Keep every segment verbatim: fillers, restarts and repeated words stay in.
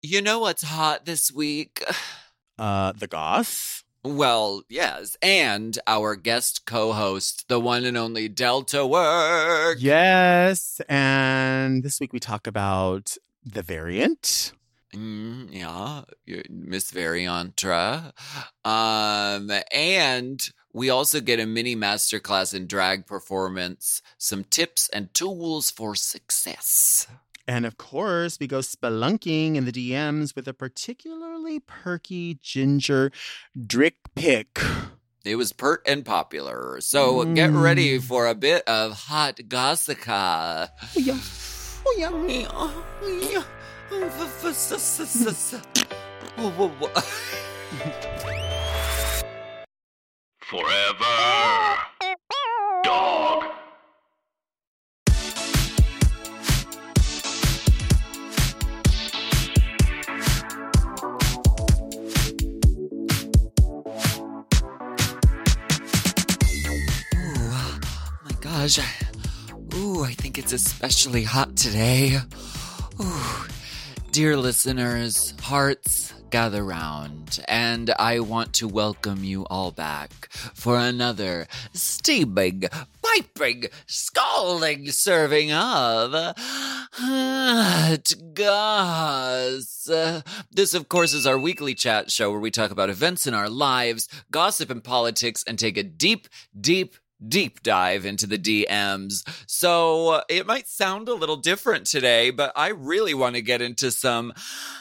You know what's hot this week? Uh, the goss? Well, yes. And our guest co-host, the one and only Delta Work. Yes. And this week we talk about the variant. Mm, yeah, Miss Variantra. Um, and we also get a mini masterclass in drag performance, some tips and tools for success. And of course, we go spelunking in the D Ms with a particularly perky ginger drick pick. It was pert and popular. So mm. get ready for a bit of hot gossica. Oh, yeah. Oh, yeah. Oh, yeah. Forever Dog. Gosh, ooh, I think it's especially hot today. Ooh, dear listeners, hearts gather round, and I want to welcome you all back for another steaming, piping, scalding serving of hot goss. Uh, this, of course, is our weekly chat show where we talk about events in our lives, gossip and politics, and take a deep, deep, deep dive into the D Ms. So uh, it might sound a little different today, but I really want to get into some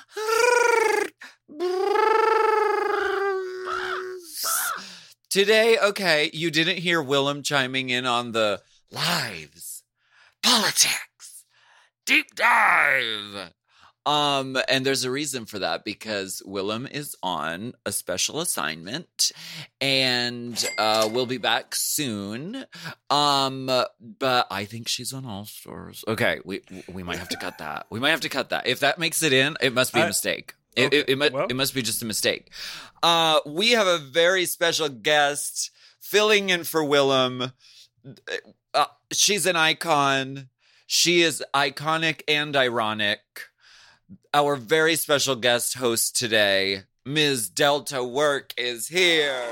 today. Okay, you didn't hear Willem chiming in on the lives, politics, deep dive. Um, and there's a reason for that because Willem is on a special assignment and uh, we'll be back soon. Um, but I think she's on All Stars. Okay, we we might have to cut that. We might have to cut that. If that makes it in, it must be a mistake. It, okay, it, it, it, well. it must be just a mistake. Uh, we have a very special guest filling in for Willem. Uh, she's an icon. She is iconic and ironic. Our very special guest host today, Miz Delta Work, is here.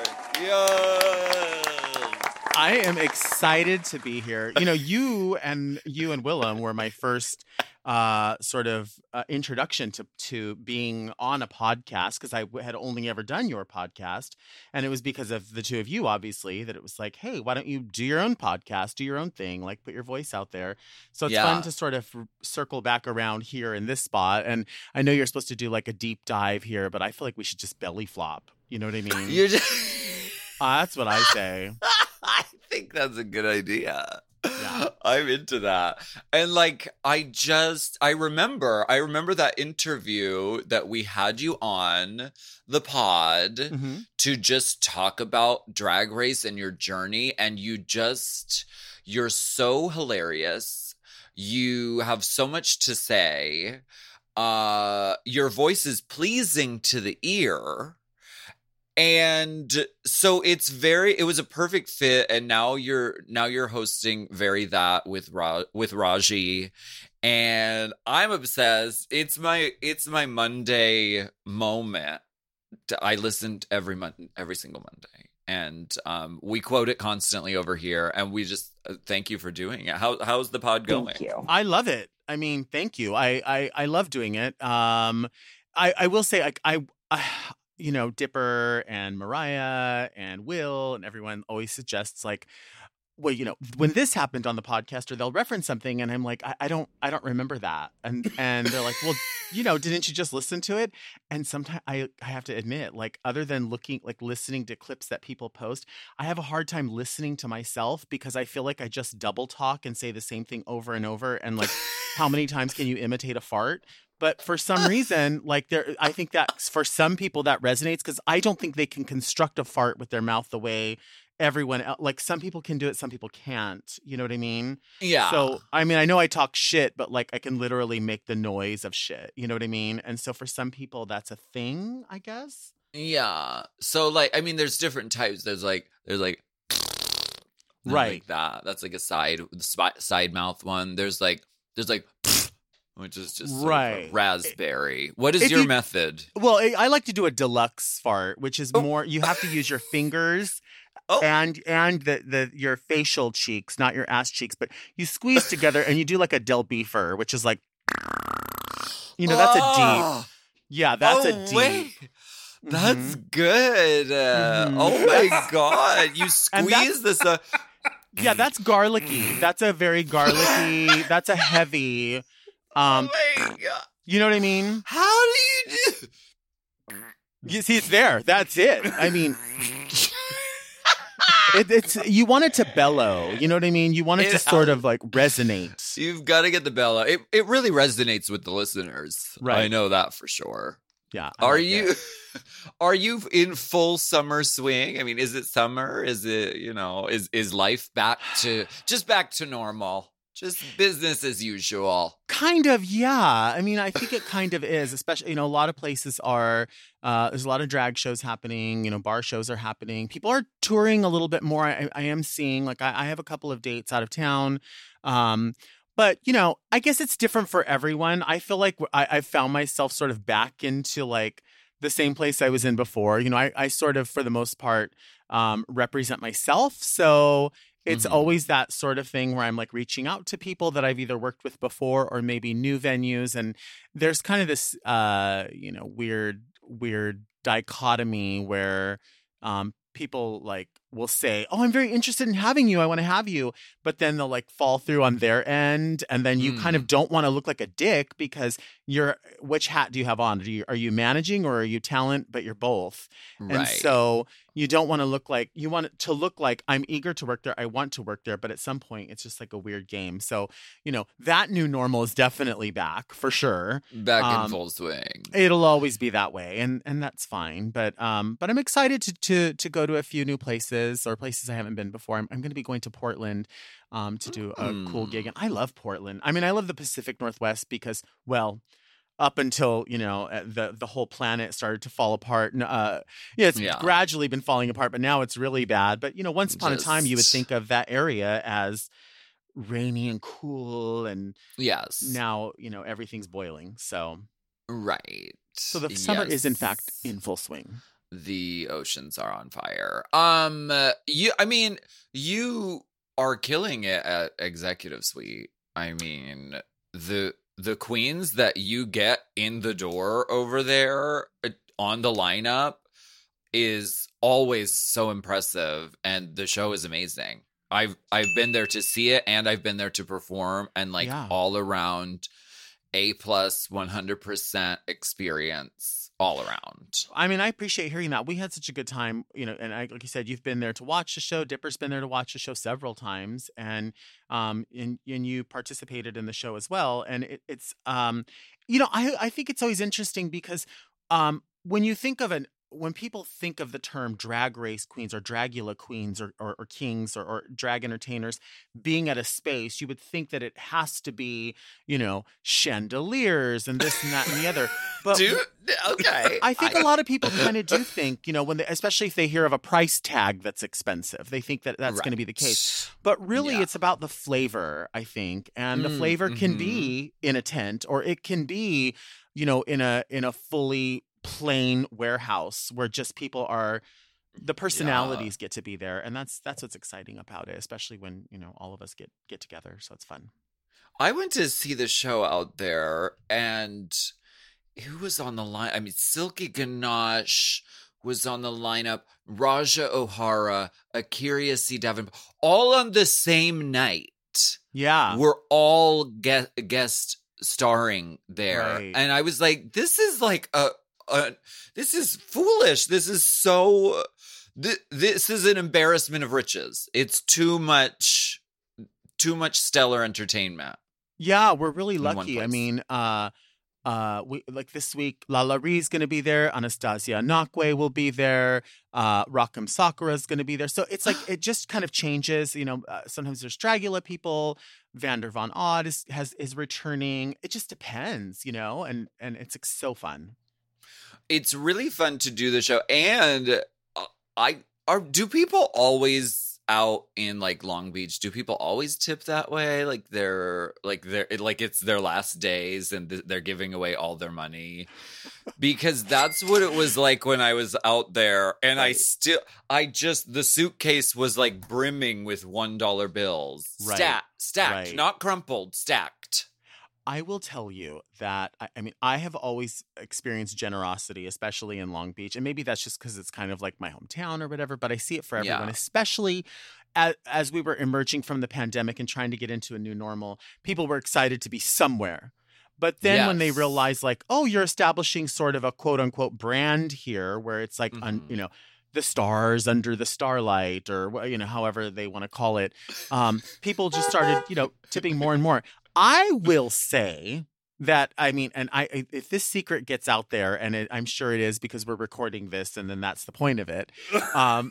Yes. I am excited to be here. You know, you and you and Willem were my first uh, sort of uh, introduction to to being on a podcast because I w- had only ever done your podcast, and it was because of the two of you, obviously, that it was like, hey, why don't you do your own podcast, do your own thing, like put your voice out there. So it's Yeah. fun to sort of r- circle back around here in this spot. And I know you're supposed to do like a deep dive here, but I feel like we should just belly flop. You know what I mean? You're just... uh, that's what I say. I think that's a good idea. Yeah. I'm into that. And like, I just, I remember, I remember that interview that we had you on the pod Mm-hmm. to just talk about Drag Race and your journey. And you just, you're so hilarious. You have so much to say. Uh, your voice is pleasing to the ear. And so it's very, it was a perfect fit. And now you're, now you're hosting Very That with Ra, with Raji. And I'm obsessed. It's my, it's my Monday moment. I listened every month, every single Monday. And um, we quote it constantly over here. And we just uh, thank you for doing it. How, how's the pod going? Thank you. I love it. I mean, thank you. I I, I love doing it. Um, I, I will say, like, I, I, you know, Dipper and Mariah and Will and everyone always suggests, like, well, you know, when this happened on the podcast, or they'll reference something, and I'm like, I, I don't, I don't remember that, and and they're like, well, you know, didn't you just listen to it? And sometimes I, I have to admit, like, other than looking, like, listening to clips that people post, I have a hard time listening to myself because I feel like I just double talk and say the same thing over and over, and like, how many times can you imitate a fart? But for some reason, like there, I think that for some people that resonates because I don't think they can construct a fart with their mouth the way everyone else. Like some people can do it, some people can't. You know what I mean? Yeah. So, I mean, I know I talk shit, but like I can literally make the noise of shit. You know what I mean? And so for some people, that's a thing, I guess. Yeah. So like, I mean, there's different types. There's like, there's like, Right. like that. That's like a side, side mouth one. There's like, there's like, which is just sort of Right. a raspberry. What is If your you- method? Well, I, I like to do a deluxe fart, which is Oh. more. You have to use your fingers Oh. and and the, the your facial cheeks, not your ass cheeks, but you squeeze together and you do like a Del Beefer, which is like, you know, that's a deep. Oh. Yeah, that's oh, a deep. Wait. That's Mhm. good. Uh, Mhm. Oh my god! You And that's- squeeze this. Uh, Yeah, that's garlicky. That's a very garlicky. That's a heavy. Um, oh my god! you know what I mean? How do you do? You see, it's there. That's it. I mean, it, it's you want it to bellow. You know what I mean? You want it, It- to sort of like resonate. You've got to get the bell out. It it really resonates with the listeners. Right. I know that for sure. Yeah. I Are like you it. are you in full summer swing? I mean, is it summer? Is it, you know, is is life back to just back to normal? Just business as usual. Kind of, yeah. I mean, I think it kind of is, especially, you know, a lot of places are, uh, there's a lot of drag shows happening, you know, bar shows are happening. People are touring a little bit more. I, I am seeing, like, I, I have a couple of dates out of town. Um, but, you know, I guess it's different for everyone. I feel like I, I found myself sort of back into like the same place I was in before. You know, I, I sort of, for the most part, um, represent myself. So it's Mhm. always that sort of thing where I'm like reaching out to people that I've either worked with before or maybe new venues. And there's kind of this, uh, you know, weird, weird dichotomy where um, people like will say, oh, I'm very interested in having you. I want to have you. But then they'll like fall through on their end. And then you kind of don't want to look like a dick because you're, which hat do you have on? Are you, are you managing or are you talent, but you're both? Right. And so you don't want to look like, you want it to look like I'm eager to work there. I want to work there. But at some point, it's just like a weird game. So, you know, that new normal is definitely back for sure. back in um, full swing. It'll always be that way. And and that's fine. But um, but I'm excited to to to go to a few new places or places I haven't been before. I'm, I'm going to be going to Portland um, to do a cool Mm. gig. And I love Portland. I mean, I love the Pacific Northwest because, well, up until, you know, uh, the the whole planet started to fall apart. And, uh, yeah, it's Yeah. gradually been falling apart, but now it's really bad. But, you know, once upon a time, you would Just- think of that area as rainy and cool. And Yes. now, you know, everything's boiling. So, Right. so the summer is, in fact, Yes. in full swing. The oceans are on fire. Um, uh, you. I mean, you are killing it at Executive Suite. I mean, the the queens that you get in the door over there uh, on the lineup is always so impressive, and the show is amazing. I've I've been there to see it, and I've been there to perform, and like Yeah. all around, A plus, one hundred percent experience all around. I mean, I appreciate hearing that. We had such a good time, you know, and I, like you said, you've been there to watch the show. Dipper's been there to watch the show several times, and um, and, and you participated in the show as well. And it, it's, um, you know, I I think it's always interesting because um, when you think of an when people think of the term drag race queens or Dragula queens or, or, or kings or, or drag entertainers being at a space, you would think that it has to be, you know, chandeliers and this and that and the other. But Dude, okay. I think a lot of people kind of do think, you know, when they, especially if they hear of a price tag that's expensive, they think that that's going to be the case. But really, Yeah. it's about the flavor, I think, and the Mm, flavor can mhm. be in a tent, or it can be, you know, in a in a fully plain warehouse where just people are. The personalities get to be there, and that's that's what's exciting about it, especially when, you know, all of us get get together. So it's fun. I went to see the show out there, and who was on the line? I mean, Silky Ganache was on the lineup, Raja O'Hara, Akira C. Davenport, all on the same night. Yeah, We're all guest, guest starring there. Right. And I was like, this is like a, a this is foolish. This is so, th- this is an embarrassment of riches. It's too much, too much stellar entertainment. yeah, we're really In one lucky. I place. mean, uh, uh, we like this week, Lala Ree's going to be there. Anastasia Nakwe will be there. Uh, Rock'em Sakura's going to be there. So it's like it just kind of changes. You know, uh, sometimes there's Dragula people. Vander Von Odd is has is returning. It just depends, you know, and and it's like, so fun. It's really fun to do the show, and uh, I are do people always out in like Long Beach, do people always tip that way? Like they're like they're like it's their last days and th- they're giving away all their money? Because that's what it was like when I was out there, and right. I still, I just the suitcase was like brimming with one dollar bills, right. stacked, stacked, right. not crumpled, stacked. I will tell you that, I, I mean, I have always experienced generosity, especially in Long Beach. And maybe that's just because it's kind of like my hometown or whatever, but I see it for everyone, yeah. especially as, as we were emerging from the pandemic and trying to get into a new normal. People were excited to be somewhere. But then yes. when they realize like, oh, you're establishing sort of a quote unquote brand here where it's like, mm-hmm. un, you know, the stars under the starlight or, you know, however they want to call it. Um, people just started, you know, tipping more and more. I will say that, I mean, and I if this secret gets out there, and it, I'm sure it is because we're recording this, and then that's the point of it. Um,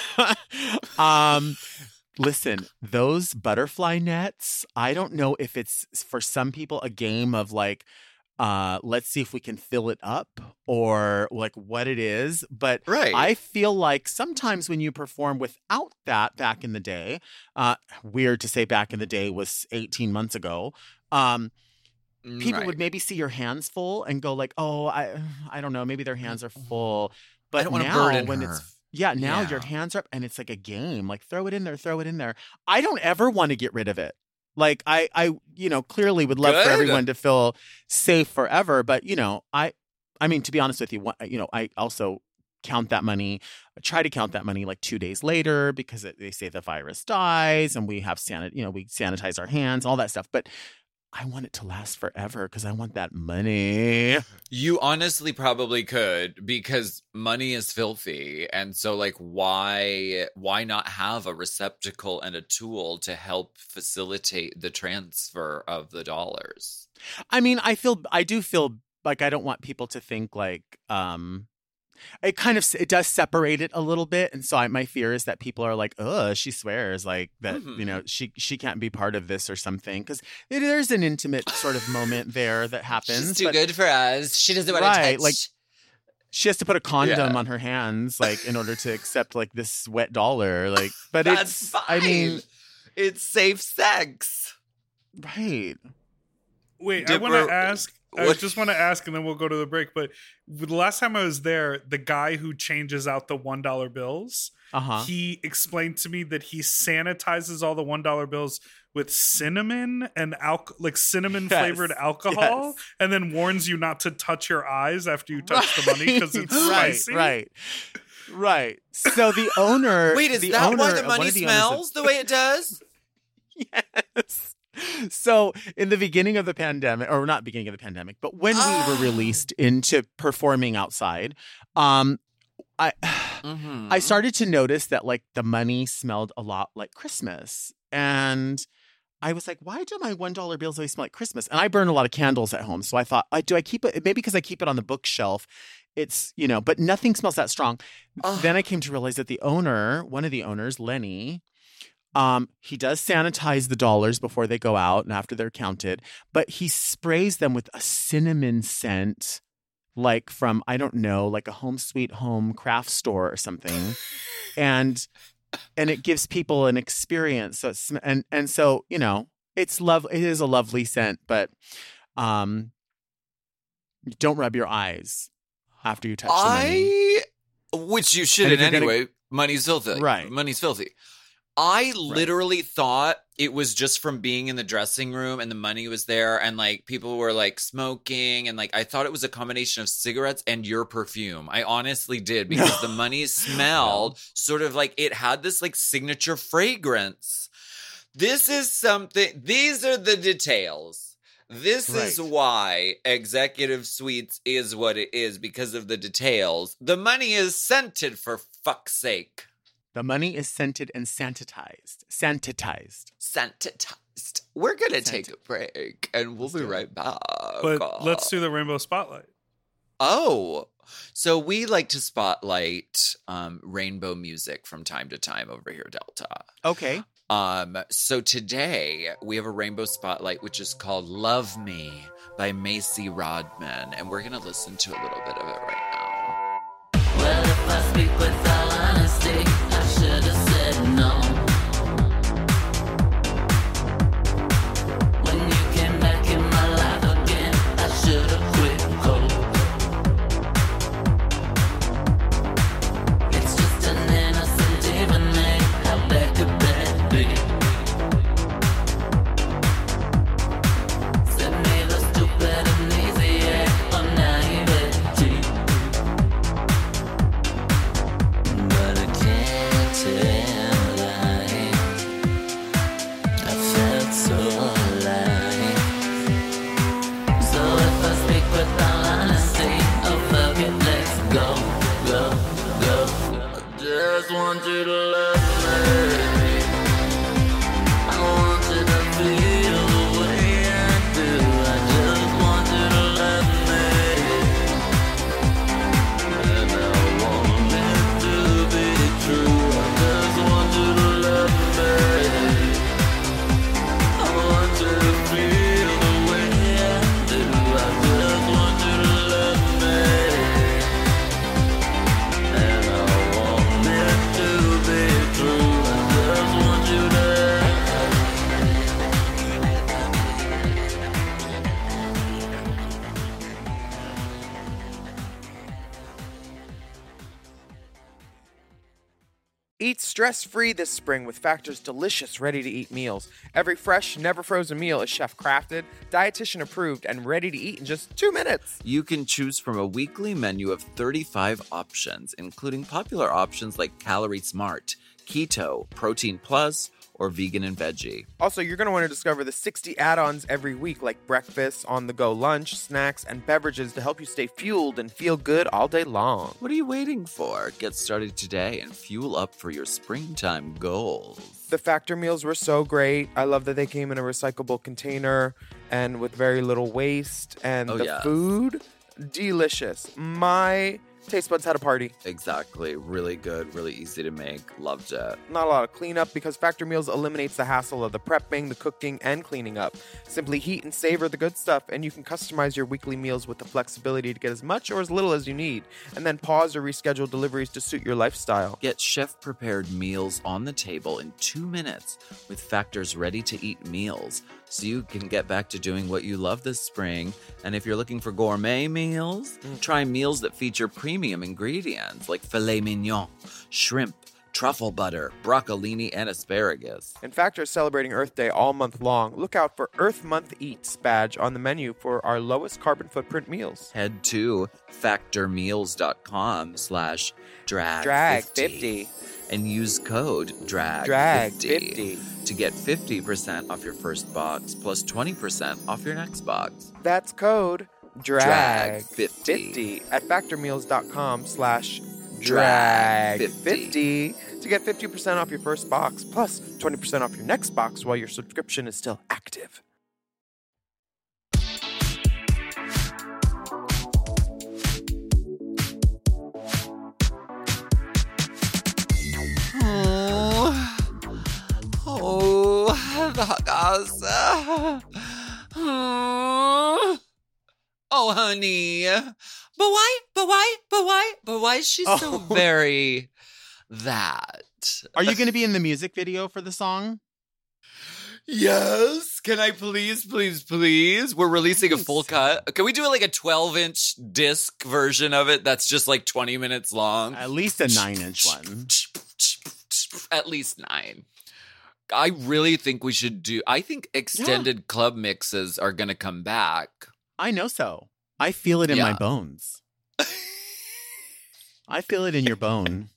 um, listen, those butterfly nets, I don't know if it's for some people a game of like, uh, let's see if we can fill it up or like what it is. But right. I feel like sometimes when you perform without that back in the day, uh, weird to say back in the day was eighteen months ago. Um, people right. would maybe see your hands full and go like, oh, I, I don't know, maybe their hands are full. But I don't want to now burden when her. it's, yeah, now yeah. your hands are up and it's like a game, like throw it in there, throw it in there. I don't ever want to get rid of it. Like I, I, you know, clearly would love Good. for everyone to feel safe forever. But, you know, I, I mean, to be honest with you, you know, I also count that money, try to count that money like two days later because it, they say the virus dies and we have sanit, you know, we sanitize our hands, all that stuff. But I want it to last forever because I want that money. You honestly probably could because money is filthy. And so like, why, why not have a receptacle and a tool to help facilitate the transfer of the dollars? I mean, I feel, I do feel like I don't want people to think like, um, it kind of, it does separate it a little bit. And so I, my fear is that people are like, oh, she swears like that, mm-hmm. you know, she, she can't be part of this or something. Cause there's an intimate sort of moment there that happens. She's too but, good for us. She doesn't want right, to touch. Like she has to put a condom yeah. on her hands, like in order to accept like this wet dollar. Like, but That's it's, fine. I mean, it's safe sex. Right. Wait, Dipper, I want to ask. I just want to ask, and then we'll go to the break. But the last time I was there, the guy who changes out the one dollar bills, uh-huh. he explained to me that he sanitizes all the one dollar bills with cinnamon and al- like cinnamon flavored yes. alcohol, yes. and then warns you not to touch your eyes after you touch right. the money because it's right, spicy. Right, right. So the owner. Wait, is the that owner, why the money the smells of- the way it does? Yes. So in the beginning of the pandemic, or not beginning of the pandemic, but when oh. we were released into performing outside, um, I mm-hmm. I started to notice that like the money smelled a lot like Christmas. And I was like, why do my one dollar bills always smell like Christmas? And I burn a lot of candles at home. So I thought, I, do I keep it? Maybe because I keep it on the bookshelf. It's, you know, but nothing smells that strong. Oh. Then I came to realize that the owner, one of the owners, Lenny, Um, he does sanitize the dollars before they go out and after they're counted, but he sprays them with a cinnamon scent, like from, I don't know, like a Home Sweet Home craft store or something. and, and it gives people an experience. So it's, and, and so, you know, it's love. It is a lovely scent, but, um, don't rub your eyes after you touch the money. I, which you shouldn't anyway. Gonna, money's filthy. Right. Money's filthy. I literally right. thought it was just from being in the dressing room and the money was there and like people were like smoking and like I thought it was a combination of cigarettes and your perfume. I honestly did because the money smelled sort of like it had this like signature fragrance. This is something, these are the details. This right. is why Executive Suites is what it is because of the details. The money is scented for fuck's sake. The money is scented and sanitized. Sanitized. Sanitized. We're going to take a break, and we'll be right back. But let's do the Rainbow Spotlight. Oh, so we like to spotlight um, rainbow music from time to time over here, Delta. Okay. Um. So today, we have a Rainbow Spotlight, which is called Love Me by Macy Rodman, and we're going to listen to a little bit of it right now. Well, if I speak with all honesty, I should have said no. want you to love me. I want you to feel the way I do. I just want you to love me. And I want it to be true. I just want you to love me. I want you to feel the way I do. I just want you to love me. And I want it to be true. I just want you to. Eat stress-free this spring with Factor's delicious ready-to-eat meals. Every fresh, never-frozen meal is chef-crafted, dietitian-approved, and ready to eat in just two minutes. You can choose from a weekly menu of thirty-five options, including popular options like Calorie Smart, Keto, Protein Plus, or Vegan and Veggie. Also, you're going to want to discover the sixty add-ons every week, like breakfast, on-the-go lunch, snacks, and beverages to help you stay fueled and feel good all day long. What are you waiting for? Get started today and fuel up for your springtime goals. The Factor meals were so great. I love that they came in a recyclable container and with very little waste. And Oh, the yes. food, delicious. My taste buds had a party. Exactly. Really good, really easy to make. Loved it. Not a lot of cleanup because Factor Meals eliminates the hassle of the prepping, the cooking, and cleaning up. Simply heat and savor the good stuff, and you can customize your weekly meals with the flexibility to get as much or as little as you need, and then pause or reschedule deliveries to suit your lifestyle. Get chef-prepared meals on the table in two minutes with Factor's ready-to-eat meals, so you can get back to doing what you love this spring. And if you're looking for gourmet meals, try meals that feature premium ingredients like filet mignon, shrimp, truffle butter, broccolini, and asparagus. And Factor is celebrating Earth Day all month long. Look out for Earth Month Eats badge on the menu for our lowest carbon footprint meals. Head to factormeals.com slash drag Drag 50 50. and use code drag Drag 50 50. to get fifty percent off your first box plus twenty percent off your next box. That's code Drag drag 50. fifty at factormeals.com slash Drag drag 50 to get fifty percent off your first box plus twenty percent off your next box while your subscription is still active. Oh, oh, the gas. Oh, honey. But why? But why? But why? But why is she so Oh. very that? Are you going to be in the music video for the song? Yes. Can I please, please, please? We're releasing a full cut. Can we do like a twelve inch disc version of it that's just like twenty minutes long? At least a nine inch one. At least nine. I really think we should do. I think extended club mixes are going to come back. I know so. I feel it in my Yeah. bones. I feel it in your bone.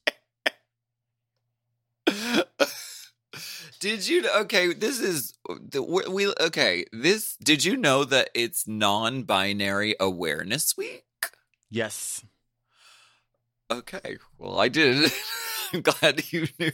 Did you? Okay, this is the we. Okay, this. Did you know that it's Non-Binary Awareness Week? Yes. Okay, well, I did. I'm glad you knew.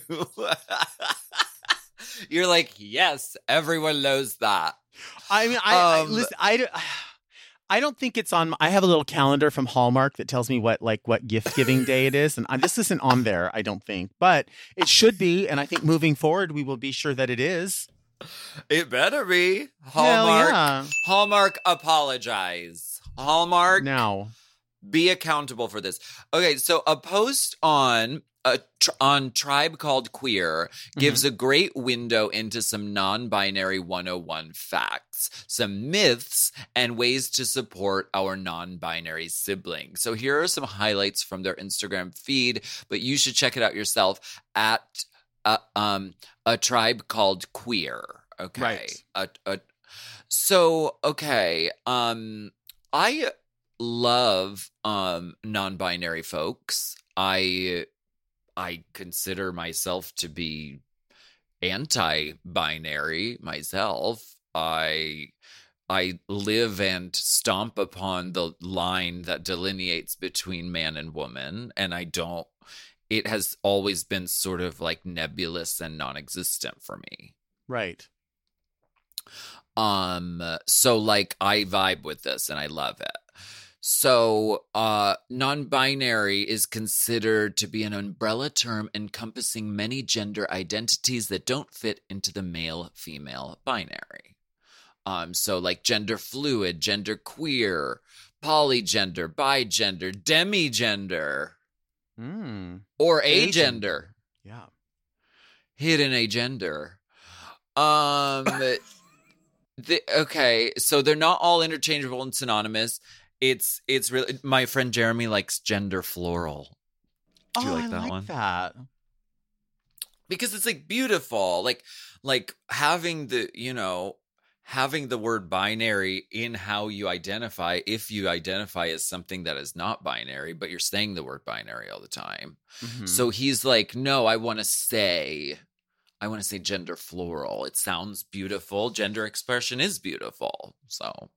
You're like, yes, everyone knows that. I mean, I, I Um, listen. I, don't- I don't think it's on. I have a little calendar from Hallmark that tells me what like what gift giving day it is, and I, this isn't on there. I don't think, but it should be. And I think moving forward, we will be sure that it is. It better be. Hell Hallmark. yeah. Hallmark, apologize. Hallmark, Now, be accountable for this. Okay, so a post on a tr- on Tribe Called Queer gives a great window into some non-binary one oh one facts, some myths, and ways to support our non-binary siblings. So here are some highlights from their Instagram feed, but you should check it out yourself at uh, um a Tribe Called Queer. Okay. Right. A, a, so okay, um I love um non-binary folks. I I consider myself to be anti-binary myself. I I live and stomp upon the line that delineates between man and woman, and I don't it has always been sort of like nebulous and non-existent for me. Right. Um, so like I vibe with this and I love it. So, uh, non-binary is considered to be an umbrella term encompassing many gender identities that don't fit into the male-female binary. Um, so like gender fluid, gender queer, polygender, bigender, demigender, Mm. or Agender. agender, Yeah. hidden agender. Um, the, okay, so they're not all interchangeable and synonymous. It's it's really, my friend Jeremy likes gender floral. Do you oh, like I that like one? that. Because it's like beautiful, like like having the, you know, having the word binary in how you identify, if you identify as something that is not binary, but you're saying the word binary all the time. Mhm. So he's like, no, I want to say, I want to say gender floral. It sounds beautiful. Gender expression is beautiful. So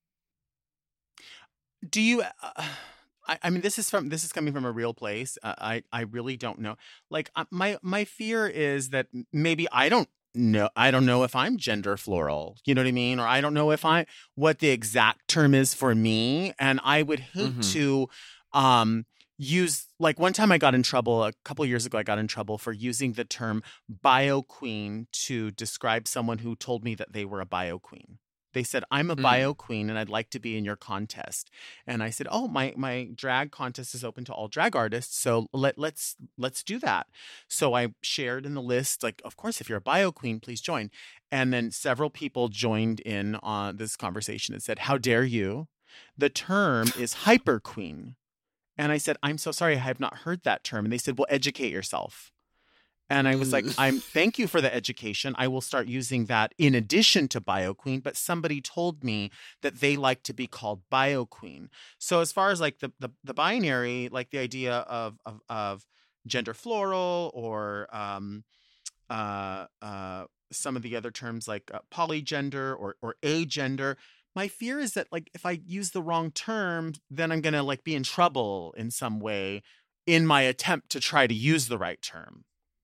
do you? Uh, I, I mean, this is from this is coming from a real place. Uh, I I really don't know. Like uh, my my fear is that m- maybe I don't know. I don't know if I'm gender floral. You know what I mean? Or I don't know if I what the exact term is for me. And I would hate Mhm. to um use like one time I got in trouble a couple years ago. I got in trouble for using the term bio queen to describe someone who told me that they were a bio queen. They said, I'm a Mm. bio queen and I'd like to be in your contest. And I said, oh, my my drag contest is open to all drag artists. So let, let's let's do that. So I shared in the list, like, of course, if you're a bio queen, please join. And then several people joined in on this conversation and said, how dare you? The term is hyper queen. And I said, I'm so sorry, I have not heard that term. And they said, well, educate yourself. And I was like, Mm. I'm thank you for the education. I will start using that in addition to bio queen. But somebody told me that they like to be called bio queen. So as far as like the the, the binary, like the idea of of, of gender floral or um, uh, uh, some of the other terms like uh, polygender or or agender. My fear is that like if I use the wrong term, then I'm gonna like be in trouble in some way in my attempt to try to use the right term.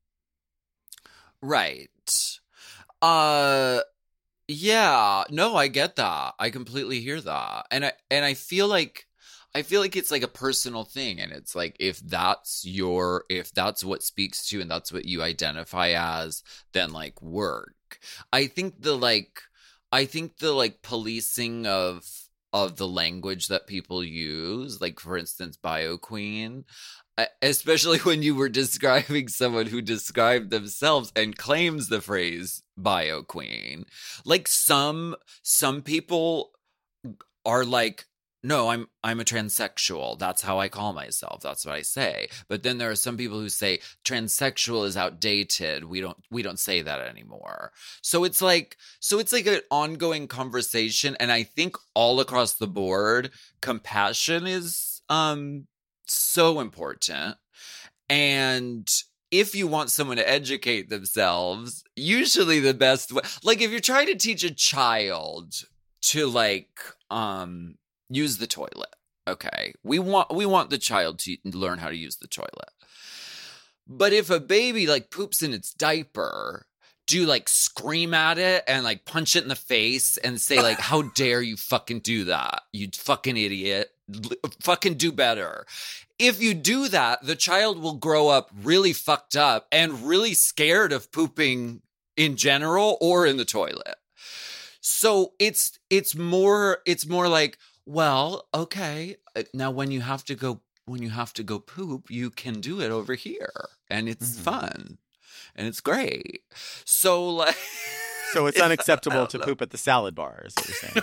Right. Uh yeah, no, I get that. I completely hear that. And I and I feel like I feel like it's like a personal thing, and it's like if that's your if that's what speaks to you and that's what you identify as, then like work. I think the like I think the like policing of of the language that people use, like for instance bio queen, e- especially when you were describing someone who described themselves and claims the phrase bio queen, like some some people are like, no, i'm i'm a transsexual, that's how I call myself, that's what I say. But then there are some people who say transsexual is outdated, we don't we don't say that anymore. So it's like so it's like an ongoing conversation, and I think all across the board compassion is um so important. And if you want someone to educate themselves, usually the best way, like if you're trying to teach a child to like um use the toilet, okay, we want we want the child to learn how to use the toilet. But if a baby like poops in its diaper, do you like scream at it and like punch it in the face and say like, how dare you fucking do that, you fucking idiot, L- fucking do better? If you do that, the child will grow up really fucked up and really scared of pooping in general or in the toilet. So it's it's more it's more like, well, okay, uh, now when you have to go when you have to go poop, you can do it over here, and it's Mhm. fun, and it's great. So like, So it's I unacceptable don't to know. poop at the salad bar, is what you're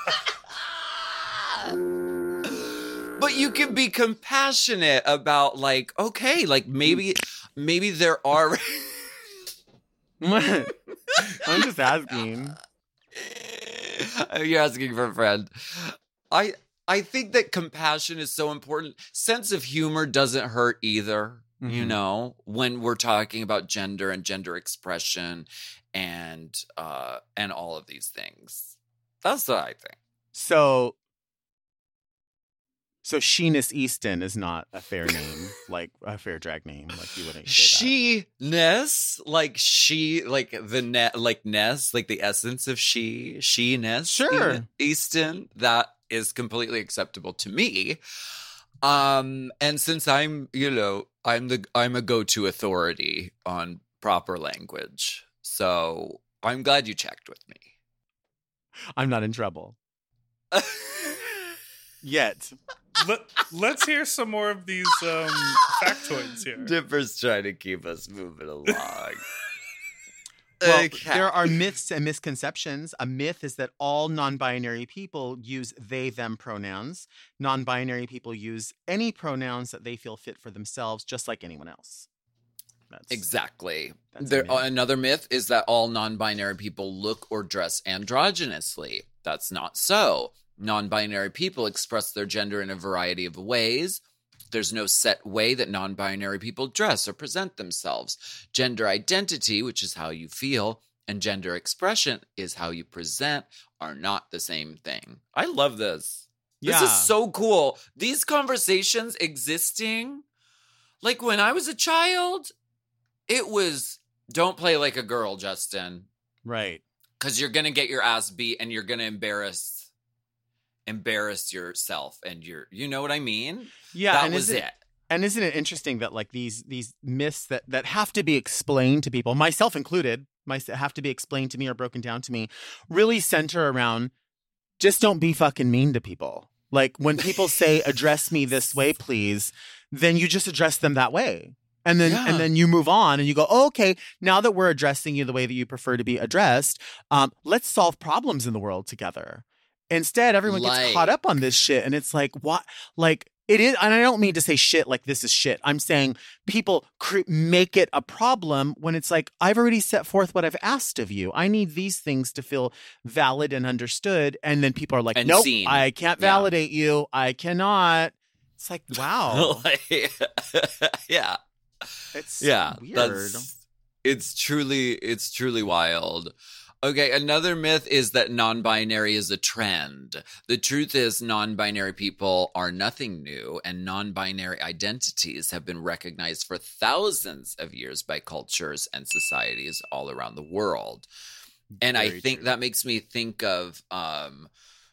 saying. But you can be compassionate about like, okay, like maybe maybe there are I'm just asking. You're asking for a friend. I I think that compassion is so important. Sense of humor doesn't hurt either, you Mhm. know, when we're talking about gender and gender expression and uh and all of these things. That's what I think. So So Sheenis Easton is not a fair name, like a fair drag name. Like you wouldn't say She-ness, like she, like the net, like ness, like the essence of she, she-ness. Sure. E- Easton, that is completely acceptable to me. Um, and since I'm, you know, I'm the, I'm a go-to authority on proper language, so I'm glad you checked with me. that. I'm not in trouble yet. Let, let's hear some more of these um, factoids here. Dipper's trying to keep us moving along. Well, Okay. there are myths and misconceptions. A myth is that all non-binary people use they, them pronouns. Non-binary people use any pronouns that they feel fit for themselves, just like anyone else. That's, Exactly. That's a There, myth. another myth is that all non-binary people look or dress androgynously. That's not so. Non-binary people express their gender in a variety of ways. There's no set way that non-binary people dress or present themselves. Gender identity, which is how you feel, and gender expression is how you present, are not the same thing. I love this. This Yeah. is so cool. These conversations existing, like when I was a child, it was don't play like a girl, Justin, Right. because you're gonna get your ass beat and you're gonna embarrass embarrass yourself and you're you know what I mean? Yeah. that and was isn't- it. And isn't it interesting that like these these myths that that have to be explained to people, myself included, my have to be explained to me or broken down to me, really center around just don't be fucking mean to people. Like when people say address me this way, please, then you just address them that way. And then Yeah. and then you move on and you go, oh, okay, now that we're addressing you the way that you prefer to be addressed, um, let's solve problems in the world together. Instead, everyone gets Like- caught up on this shit, and it's like, what? Like it is, and I don't mean to say shit like this is shit. I'm saying people cre- make it a problem when it's like I've already set forth what I've asked of you. I need these things to feel valid and understood, and then people are like, And nope, seen. I can't Yeah. validate you. I cannot. It's like, wow, Like, yeah. it's Yeah, weird. that's it's truly it's truly wild. Okay, another myth is that non-binary is a trend. The truth is non-binary people are nothing new, and non-binary identities have been recognized for thousands of years by cultures and societies all around the world. And I Very think true. that makes me think of um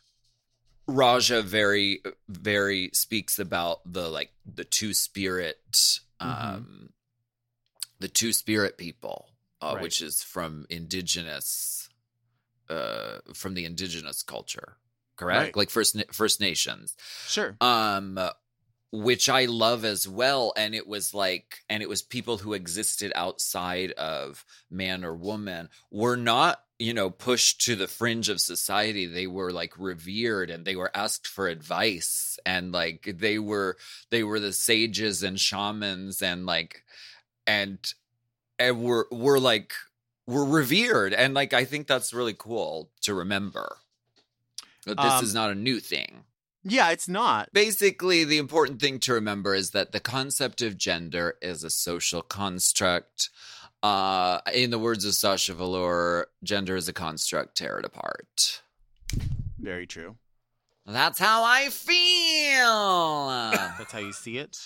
Raja very very speaks about the like the two spirit um Mhm. the two spirit people uh, Right. which is from indigenous uh from the indigenous culture, correct? Right. Like first Na- first nations, Sure. um which I love as well. And it was like, and it was people who existed outside of man or woman were not, you know, pushed to the fringe of society. They were like revered and they were asked for advice, and like they were, they were the sages and shamans and like, and, and were, were like, were revered. And like, I think that's really cool to remember that this Um, is not a new thing. Yeah, it's not. Basically, the important thing to remember is that the concept of gender is a social construct. Uh, in the words of Sasha Velour, gender is a construct, tear it apart. Very true. That's how I feel. That's how you see it.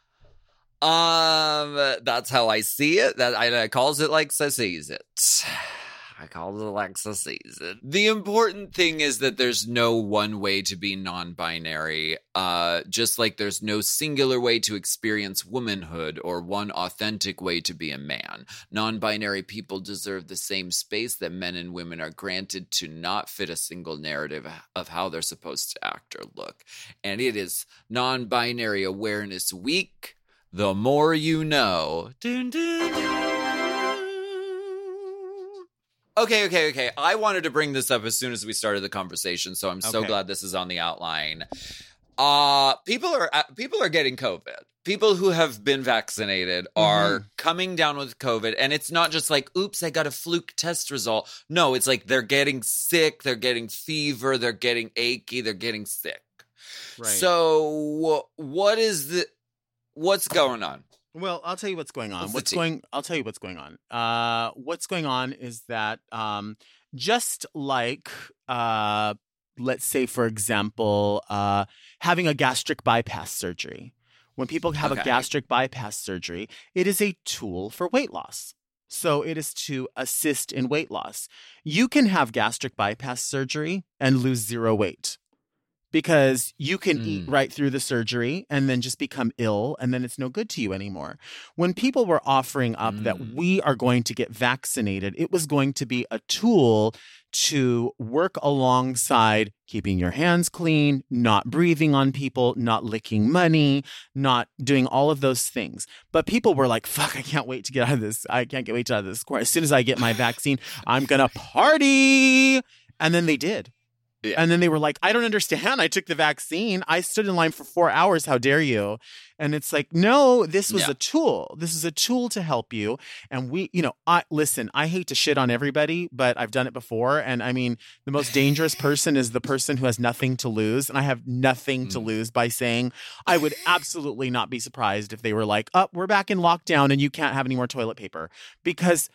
um, that's how I see it. That I, I calls it like I sees it. I call it Alexa season. The important thing is that there's no one way to be non-binary, uh, just like there's no singular way to experience womanhood or one authentic way to be a man. Non-binary people deserve the same space that men and women are granted to not fit a single narrative of how they're supposed to act or look. And it is Non-Binary Awareness Week. The more you know. Dun, dun, dun. Okay, okay, okay. I wanted to bring this up as soon as we started the conversation, so I'm so Okay. glad this is on the outline. Uh people are uh, people are getting COVID. People who have been vaccinated are coming down with COVID, and it's not just like, oops, I got a fluke test result. No, it's like they're getting sick, they're getting fever, they're getting achy, they're getting sick. Right. So what is the what's going on? Well, I'll tell you what's going on. What's the What's tea? going I'll tell you what's going on. Uh what's going on is that um just like uh let's say, for example, uh, having a gastric bypass surgery. When people have Okay. a gastric bypass surgery, it is a tool for weight loss. So it is to assist in weight loss. You can have gastric bypass surgery and lose zero weight because you can eat Mm. right through the surgery and then just become ill, and then it's no good to you anymore. When people were offering up that Mm. we are going to get vaccinated, it was going to be a tool to work alongside keeping your hands clean, not breathing on people, not licking money, not doing all of those things. But people were like, fuck, I can't wait to get out of this. I can't get wait to get out of this. As soon as I get my vaccine, I'm going to party. And then they did. Yeah. And then they were like, I don't understand. I took the vaccine. I stood in line for four hours. How dare you? And it's like, no, this was Yeah. a tool. This is a tool to help you. And we, you know, I listen, I hate to shit on everybody, but I've done it before. And I mean, the most dangerous person is the person who has nothing to lose. And I have nothing to Mm. lose by saying I would absolutely not be surprised if they were like, oh, we're back in lockdown and you can't have any more toilet paper, because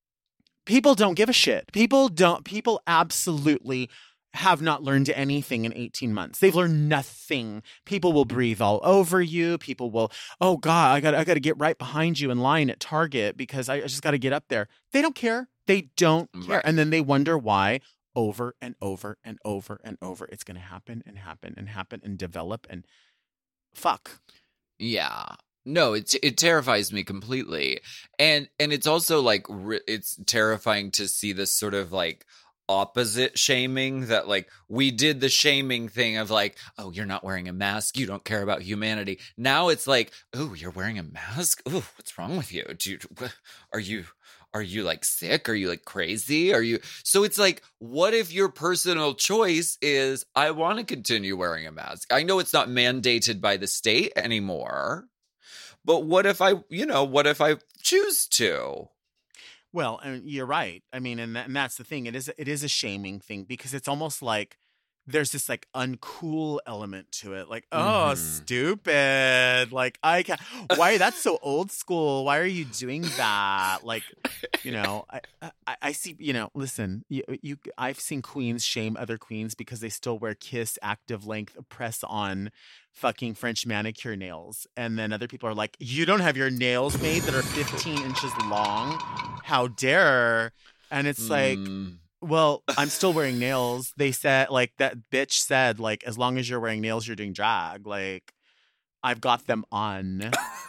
people don't give a shit. People don't, people absolutely have not learned anything in eighteen months. They've learned nothing. People will breathe all over you. People will, oh God, I got I got to get right behind you in line at Target because I just got to get up there. They don't care. They don't care. Right. And then they wonder why over and over and over and over it's going to happen and happen and happen and develop and fuck. Yeah. No, it it terrifies me completely. And and it's also like re- it's terrifying to see this sort of like opposite shaming, that like we did the shaming thing of like, oh, you're not wearing a mask, you don't care about humanity. Now it's like, oh, you're wearing a mask? Oh, what's wrong with you? Do you are you are you like sick? Are you like crazy? Are you so it's like, what if your personal choice is I want to continue wearing a mask? I know it's not mandated by the state anymore. But what if I, you know, what if I choose to? Well, and you're right. I mean, and, that, and that's the thing. It is it is a shaming thing because it's almost like there's this like uncool element to it. Like, oh, Mhm. stupid. Like, I can't. Why? That's so old school. Why are you doing that? Like, you know, I, I, I see. You know, listen. You, you, I've seen queens shame other queens because they still wear Kiss active length press on fucking French manicure nails, and then other people are like, you don't have your nails made that are fifteen inches long. How dare? And it's like, Mm. well, I'm still wearing nails. They said, like, that bitch said, like, as long as you're wearing nails, you're doing drag. Like, I've got them on.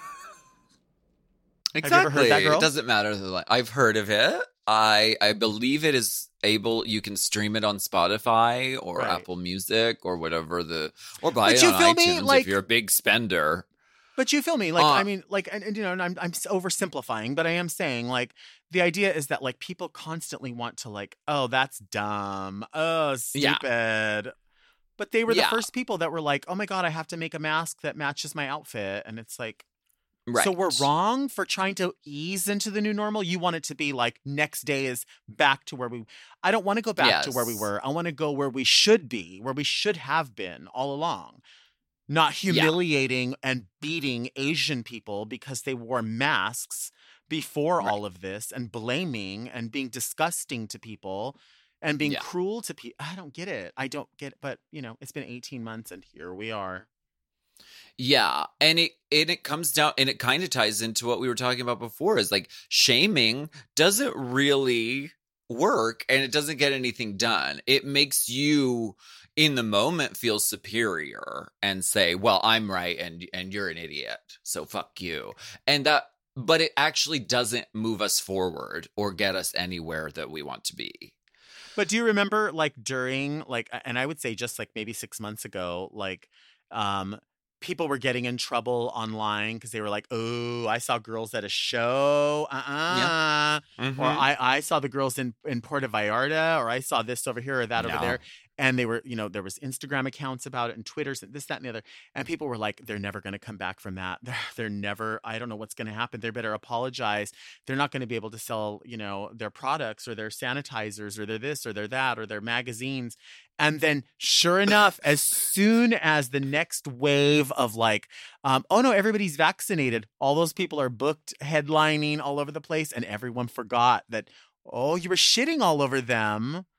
Exactly. Have you ever heard that, girl? It doesn't matter. the- I've heard of it. I I believe it is able. You can stream it on Spotify or Right. Apple Music or whatever the or buy But it you on feel iTunes me? Like- if you're a big spender. But you feel me? Like, Uh, I mean, like, and, and you know, and I'm, I'm oversimplifying, but I am saying, like, the idea is that, like, people constantly want to, like, oh, that's dumb. Oh, Yeah. stupid. But they were the Yeah. first people that were like, oh my God, I have to make a mask that matches my outfit. And it's like, Right. so we're wrong for trying to ease into the new normal. You want it to be like next day is back to where we, I don't want to go back to where we Yes. were. I want to go where we should be, where we should have been all along. Not humiliating and beating Asian people because they wore masks before Right. all of this, and blaming and being disgusting to people and being Yeah. cruel to people. I don't get it. I don't get it. But, you know, it's been eighteen months and here we are. Yeah, and it and it comes down and it kind of ties into what we were talking about before, is like shaming doesn't really work and it doesn't get anything done. It makes you in the moment feel superior and say, "Well, I'm right and and you're an idiot. So fuck you." And that but it actually doesn't move us forward or get us anywhere that we want to be. But do you remember, like, during, like, and I would say just like maybe six months ago, like, um, people were getting in trouble online because they were like, oh, I saw girls at a show. Uh-uh. Mm-hmm. Or I, I saw the girls in, in Puerto Vallarta, or I saw this over here or that over No. there. And they were, you know, there was Instagram accounts about it and Twitters and this, that, and the other. And people were like, they're never going to come back from that. They're, they're never, I don't know what's going to happen. They better apologize. They're not going to be able to sell, you know, their products or their sanitizers or their this or their that or their magazines. And then sure enough, as soon as the next wave of like, um, oh no, everybody's vaccinated. All those people are booked, headlining all over the place. And everyone forgot that, oh, you were shitting all over them.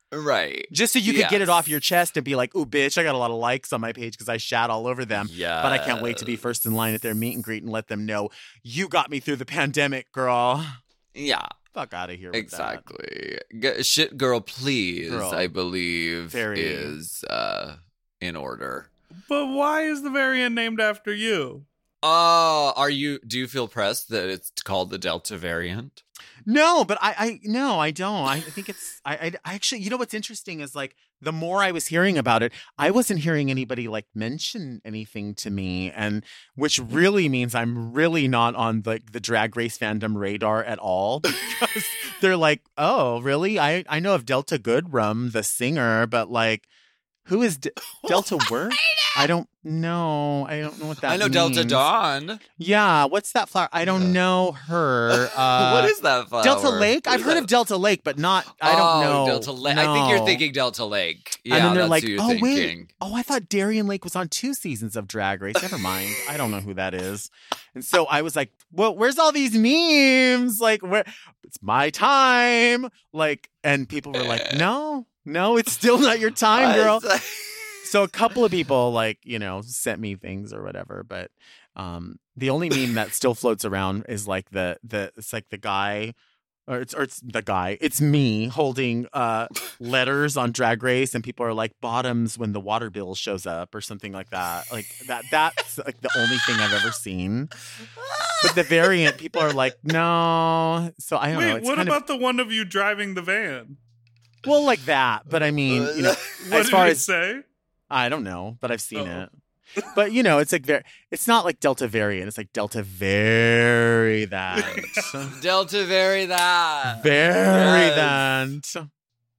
Right. Just so you could get it Yes. off your chest and be like, ooh, bitch, I got a lot of likes on my page because I shat all over them. Yeah. But I can't wait to be first in line at their meet and greet and let them know you got me through the pandemic, girl. Yeah. Fuck out of here with Exactly. G- shit girl, please, Girl. I believe Very. is uh in order. But why is the variant named after you? Uh, are you do you feel pressed that it's called the Delta variant? No, but I, I no, I don't. I think it's I, I I actually, you know what's interesting is like the more I was hearing about it, I wasn't hearing anybody like mention anything to me, and which really means I'm really not on like the Drag Race fandom radar at all because they're like, oh, really? I I know of Delta Goodrum, the singer, but like, who is D- Delta Work? I don't know. I don't know what that I know means. Delta Dawn. Yeah, what's that flower? I don't know her. Uh, what is that flower? Delta Lake? What I've is heard that? of Delta Lake, but not, I don't Oh, know. Delta Lake. I think you're No. thinking Delta Lake. Yeah, and then they're that's like, who you're oh, thinking. wait. Oh, I thought Darien Lake was on two seasons of Drag Race. Never mind. I don't know who that is. And so I was like, well, where's all these memes? Like, where? It's my time. Like, and people were like, no, no, it's still not your time, girl. So a couple of people like, you know, sent me things or whatever, but um the only meme that still floats around is like the the it's like the guy or it's or it's the guy. It's me holding uh letters on Drag Race and people are like bottoms when the water bill shows up or something like that. Like that that's like the only thing I've ever seen. But the variant people are like, no. So I don't know. Wait, It's what kind about the one of you driving the van? of, well like that, but I mean, you know, What as did far it as say? I don't know, but I've seen Oh. it. But you know, it's like very. It's not like Delta variant. It's like Delta very that, Delta vary that. very Yes. that.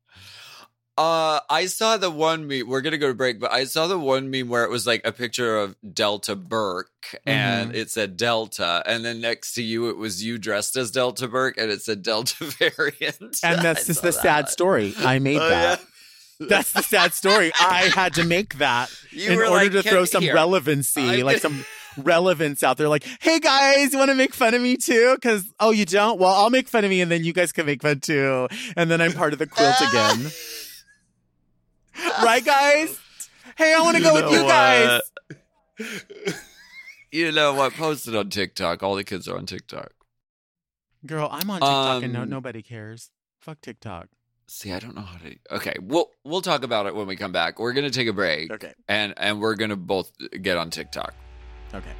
Uh, I saw the one meme. We're gonna go to break, but I saw the one meme where it was like a picture of Delta Burke, and it said Delta, and then next to you it was you dressed as Delta Burke, and it said Delta variant. And I that's just saw the sad that. story. I made Oh, that. yeah. That's the sad story. I had to make that You in were order like, to "Can- throw some here." relevancy, I- like some relevance out there. Like, hey guys, you want to make fun of me too? Because oh, you don't? Well, I'll make fun of me, and then you guys can make fun too, and then I'm part of the quilt again. Right, guys? Hey, I want to go with you guys. You know what? Post it on TikTok. All the kids are on TikTok. Girl, I'm on TikTok and no, Um, nobody cares. Fuck TikTok. See, I don't know how to. Okay, we'll we'll talk about it when we come back. We're gonna take a break. Okay. and and we're gonna both get on TikTok. Okay.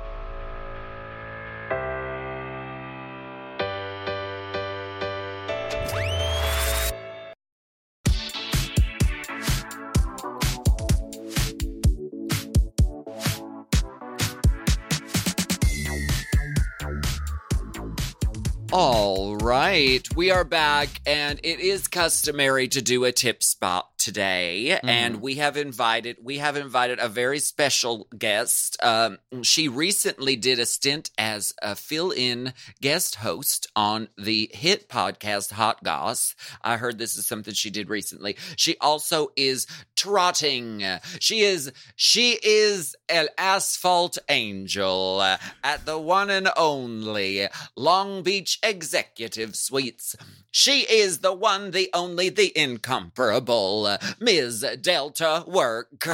All right, we are back, and it is customary to do a tip spot today, and we have invited we have invited a very special guest. Um, she recently did a stint as a fill-in guest host on the hit podcast Hot Goss. I heard this is something she did recently. She also is trotting. She is she is an asphalt angel at the one and only Long Beach Executive Suites. She is the one, the only, the incomparable Miz Delta Work.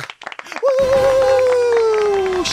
Woo!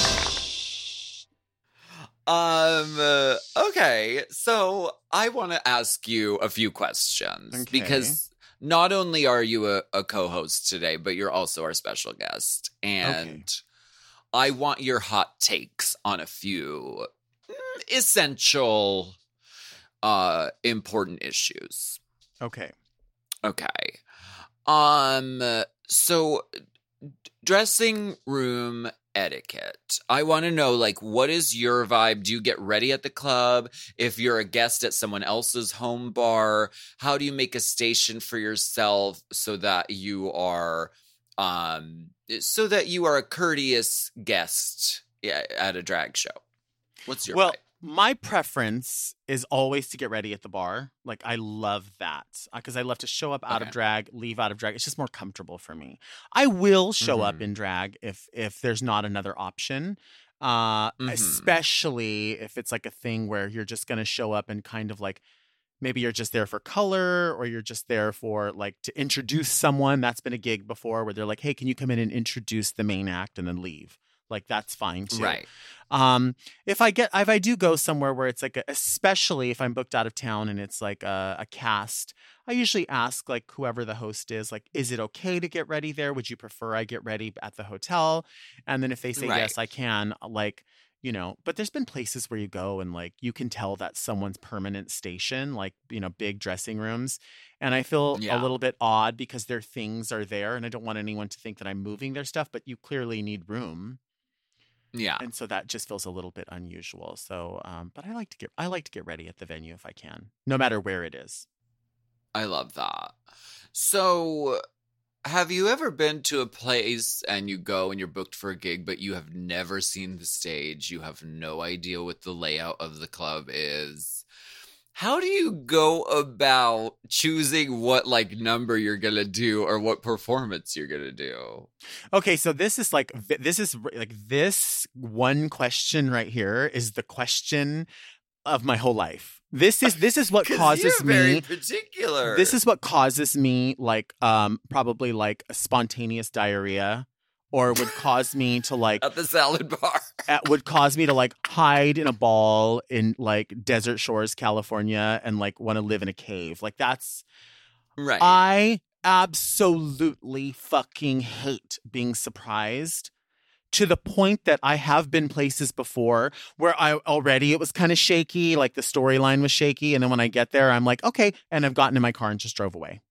Um, uh, okay, so I want to ask you a few questions Okay. because not only are you a, a co-host today, but you're also our special guest. And Okay. I want your hot takes on a few mm, essential, uh, important issues. Okay. Okay. Um, so d- dressing room etiquette. I want to know, like, what is your vibe? Do you get ready at the club? If you're a guest at someone else's home bar, how do you make a station for yourself so that you are, um, so that you are a courteous guest yeah, at a drag show? What's your Well, vibe? my preference is always to get ready at the bar. Like, I love that because I love to show up out Okay. of drag, leave out of drag. It's just more comfortable for me. I will show up Mhm. in drag if if there's not another option. Uh, Mhm. Especially if it's like a thing where you're just gonna show up and kind of like maybe you're just there for color, or you're just there for like to introduce someone. That's been a gig before where they're like, hey, can you come in and introduce the main act and then leave? Like, that's fine too. Right. Um, if I get, if I do go somewhere where it's like, a, especially if I'm booked out of town and it's like a, a cast, I usually ask like whoever the host is, like, is it okay to get ready there? Would you prefer I get ready at the hotel? And then if they say Right. yes, I can, like, you know, but there's been places where you go and like you can tell that's someone's permanent station, like, you know, big dressing rooms. And I feel Yeah. a little bit odd because their things are there and I don't want anyone to think that I'm moving their stuff, but you clearly need room. Yeah. And so that just feels a little bit unusual. So, um, but I like to get, I like to get ready at the venue if I can, no matter where it is. I love that. So, have you ever been to a place and you go and you're booked for a gig, but you have never seen the stage? You have no idea what the layout of the club is. How do you go about choosing what like number you're going to do or what performance you're going to do? Okay, so this is like this is like this one question right here is the question of my whole life. This is this is what 'Cause causes you're very me particular. This is what causes me like um probably like a spontaneous diarrhea, or would cause me to like at the salad bar. at- would cause me to like hide in a ball in like Desert Shores, California, and like want to live in a cave. Like that's Right. I absolutely fucking hate being surprised, to the point that I have been places before where I already, it was kind of shaky, like the storyline was shaky. And then when I get there, I'm like, okay. And I've gotten in my car and just drove away.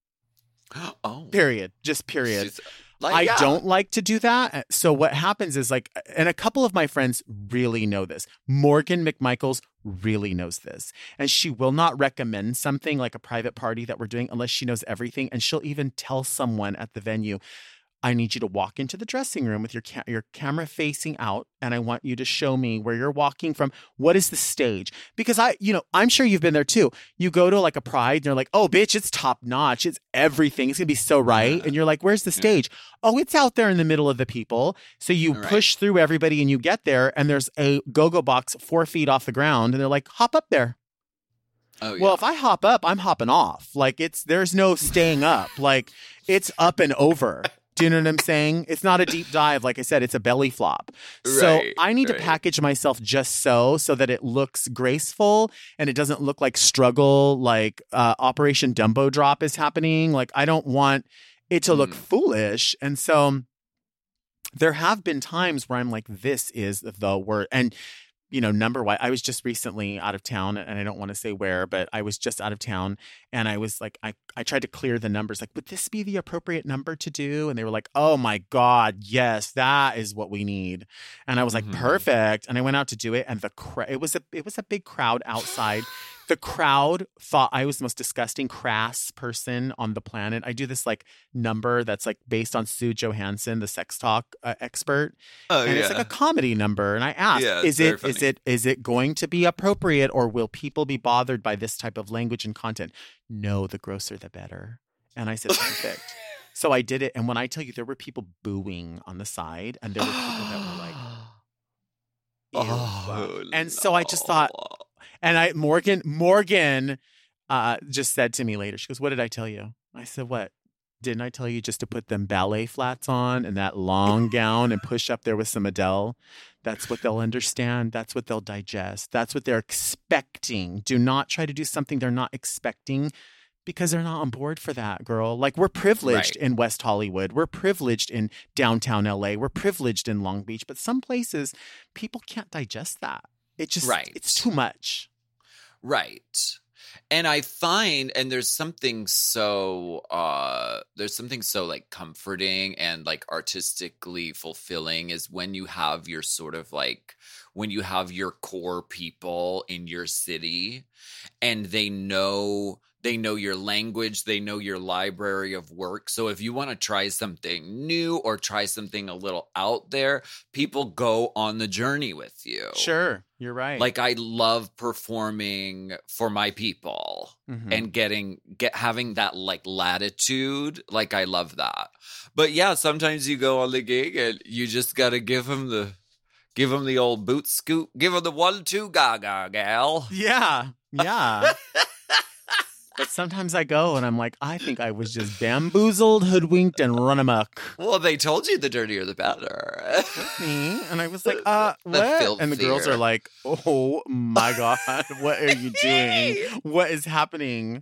oh. Period. Just period. She's- like, I yeah. don't like to do that. So what happens is like, and a couple of my friends really know this. Morgan McMichaels really knows this. And she will not recommend something like a private party that we're doing unless she knows everything. And she'll even tell someone at the venue, I need you to walk into the dressing room with your ca- your camera facing out, and I want you to show me where you're walking from. What is the stage? Because I, you know, I'm sure you've been there too. You go to like a Pride, and they're like, "Oh, bitch, it's top notch. It's everything. It's gonna be so right." Yeah. And you're like, "Where's the stage?" Oh, it's out there in the middle of the people. So you Right. push through everybody, and you get there, and there's a go-go box four feet off the ground, and they're like, "Hop up there." Oh, yeah. Well, if I hop up, I'm hopping off. Like it's there's no staying up. Like it's up and over. Do you know what I'm saying? It's not a deep dive. Like I said, it's a belly flop. So Right, I need right. to package myself just so, so that it looks graceful and it doesn't look like struggle, like uh, Operation Dumbo Drop is happening. Like I don't want it to look Mm. foolish. And so there have been times where I'm like, this is the word. And you know, number one, I was just recently out of town, and I don't want to say where, but I was just out of town, and I was like, I, I tried to clear the numbers, like, would this be the appropriate number to do? And they were like, oh my God, yes, that is what we need. And I was like, Mhm. perfect. And I went out to do it, and the cra- it was a it was a big crowd outside. The crowd thought I was the most disgusting, crass person on the planet. I do this like number that's like based on Sue Johansson, the sex talk uh, expert. oh, and yeah. it's like a comedy number. And I asked, Yeah, it's is very it is funny. it is it going to be appropriate, or will people be bothered by this type of language and content? No, the grosser the better. And I said, perfect. So I did it. And when I tell you, there were people booing on the side, and there were people that were like, ew. oh, And so I just thought, and I Morgan Morgan uh, just said to me later, she goes, what did I tell you? I said, what? Didn't I tell you just to put them ballet flats on and that long gown and push up there with some Adele? That's what they'll understand. That's what they'll digest. That's what they're expecting. Do not try to do something they're not expecting, because they're not on board for that, girl. Like, we're privileged Right. in West Hollywood. We're privileged in downtown L A. We're privileged in Long Beach. But some places, people can't digest that. It just, Right. it's too much. Right. And I find, and there's something so, uh, there's something so like comforting and like artistically fulfilling is when you have your sort of like, when you have your core people in your city and they know, they know your language, they know your library of work. So if you want to try something new or try something a little out there, people go on the journey with you. Sure. You're right. Like I love performing for my people Mhm. and getting get having that like latitude. Like I love that. But yeah, sometimes you go on the gig and you just got to give them the give them the old boot scoop, give them the one two gaga gal. Yeah. Yeah. But sometimes I go and I'm like, I think I was just bamboozled, hoodwinked, and run amok. Well, they told you the dirtier the better. Me, and I was like, uh, The what? And the girls filthier. are like, oh my God, what are you doing? What is happening?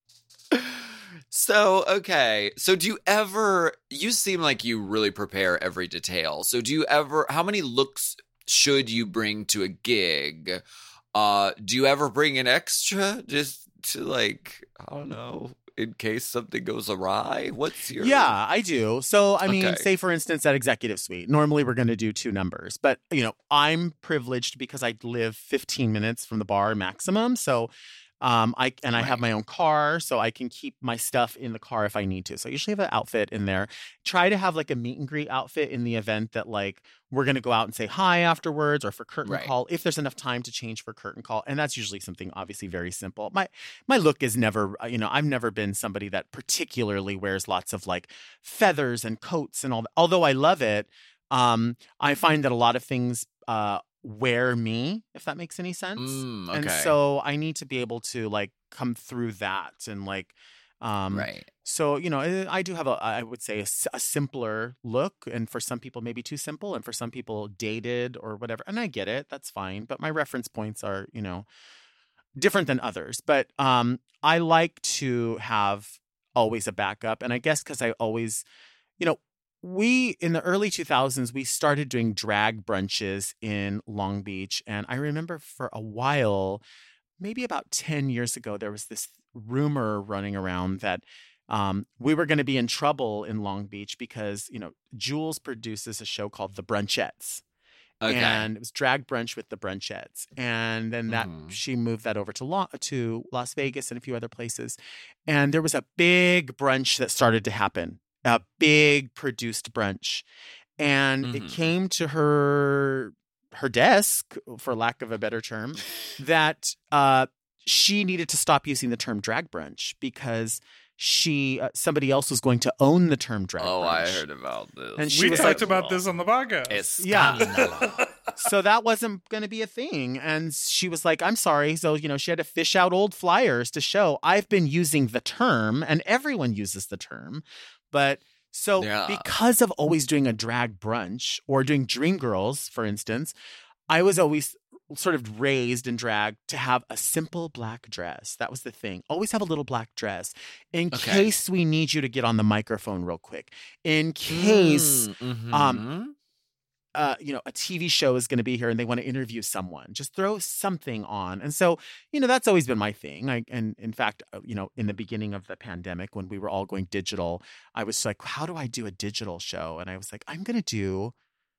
So, okay. So, do you ever, you seem like you really prepare every detail. So, do you ever, how many looks should you bring to a gig? Uh, do you ever bring an extra just to, like, I don't know, in case something goes awry? What's your. Yeah, I do. So, I mean, Okay. say for instance at Executive Suite, normally we're going to do two numbers, but you know, I'm privileged because I live fifteen minutes from the bar maximum. So, um, I and I have Right. my own car, so I can keep my stuff in the car if I need to. So I usually have an outfit in there. Try to have like a meet and greet outfit in the event that like we're going to go out and say hi afterwards, or for curtain Right. call if there's enough time to change for curtain call. And that's usually something obviously very simple. My my look is never, uh, you know, I've never been somebody that particularly wears lots of like feathers and coats and all that. Although I love it, um, I find that a lot of things uh, wear me, if that makes any sense. Mm, And okay. so I need to be able to like come through that and like, um, Right. so, you know, eh, I do have a, I would say, a, s- a simpler look. And for some people, maybe too simple. And for some people, dated or whatever. And I get it. That's fine. But my reference points are, you know, different than others. But um, I like to have always a backup. And I guess because I always, you know, we in the early two thousands, we started doing drag brunches in Long Beach. And I remember for a while, maybe about ten years ago, there was this rumor running around that um, we were going to be in trouble in Long Beach because, you know, Jules produces a show called The Brunchettes. Okay. And it was drag brunch with the Brunchettes. And then that Mhm. she moved that over to Lo- to Las Vegas and a few other places. And there was a big brunch that started to happen, a big produced brunch. And it Mhm. came to her her desk, for lack of a better term, that uh, she needed to stop using the term drag brunch because she uh, somebody else was going to own the term drag Oh, brunch. I heard about this. And she we was talked like- about this on the podcast. It's Yeah. scandalous. So that wasn't going to be a thing. And she was like, I'm sorry. So, you know, she had to fish out old flyers to show I've been using the term, and everyone uses the term. But so Yeah. because of always doing a drag brunch or doing Dreamgirls, for instance, I was always sort of raised in drag to have a simple black dress. That was the thing. Always have a little black dress in Okay. case we need you to get on the microphone real quick. In case Mm, um, mhm. uh, you know, a T V show is going to be here and they want to interview someone. Just throw something on. And so, you know, that's always been my thing. I, and in fact, uh, you know, in the beginning of the pandemic, when we were all going digital, I was like, how do I do a digital show? And I was like, I'm going to do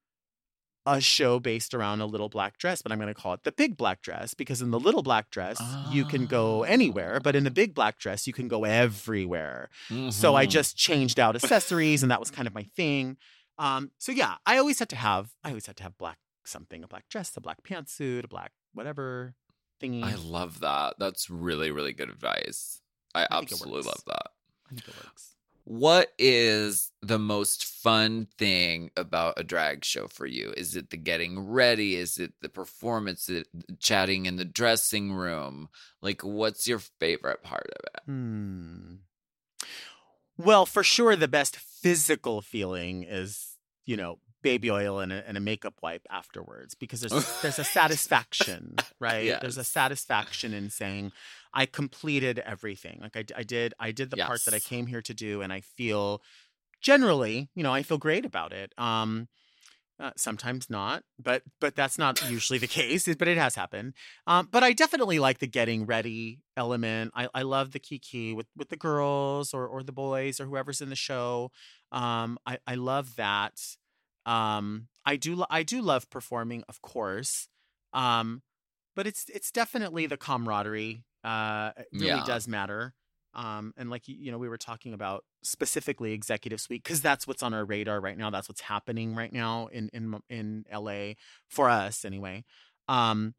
a show based around a little black dress, but I'm going to call it the big black dress because in the little black dress, you can go anywhere, but in the big black dress, you can go everywhere. So I Mhm. just changed out accessories, and that was kind of my thing. Um, so yeah, I always had to have, I always had to have black something, a black dress, a black pantsuit, a black whatever thingy. I love that. That's really, really good advice. I, I think it absolutely works. love that. I think it works. What is the most fun thing about a drag show for you? Is it the getting ready? Is it the performance? Is it chatting in the dressing room? Like, what's your favorite part of it? Hmm. Well, for sure, the best physical feeling is, you know, baby oil and a, and a makeup wipe afterwards, because there's there's a satisfaction, right? There's a Yes. satisfaction in saying, I completed everything. Like I, d- I did, I did the part that I Yes. came here to do, and I feel generally, you know, I feel great about it. Um, uh, sometimes not, but but that's not usually the case. But it has happened. Um, but I definitely like the getting ready element. I, I love the kiki with with the girls or or the boys or whoever's in the show. Um, I I love that. Um, I do lo- I do love performing, of course. Um, but it's it's definitely the camaraderie. Uh, it really Yeah. does matter. Um, and like, you you know, we were talking about specifically Executive Suite because that's what's on our radar right now. That's what's happening right now in in in L A for us anyway. Um,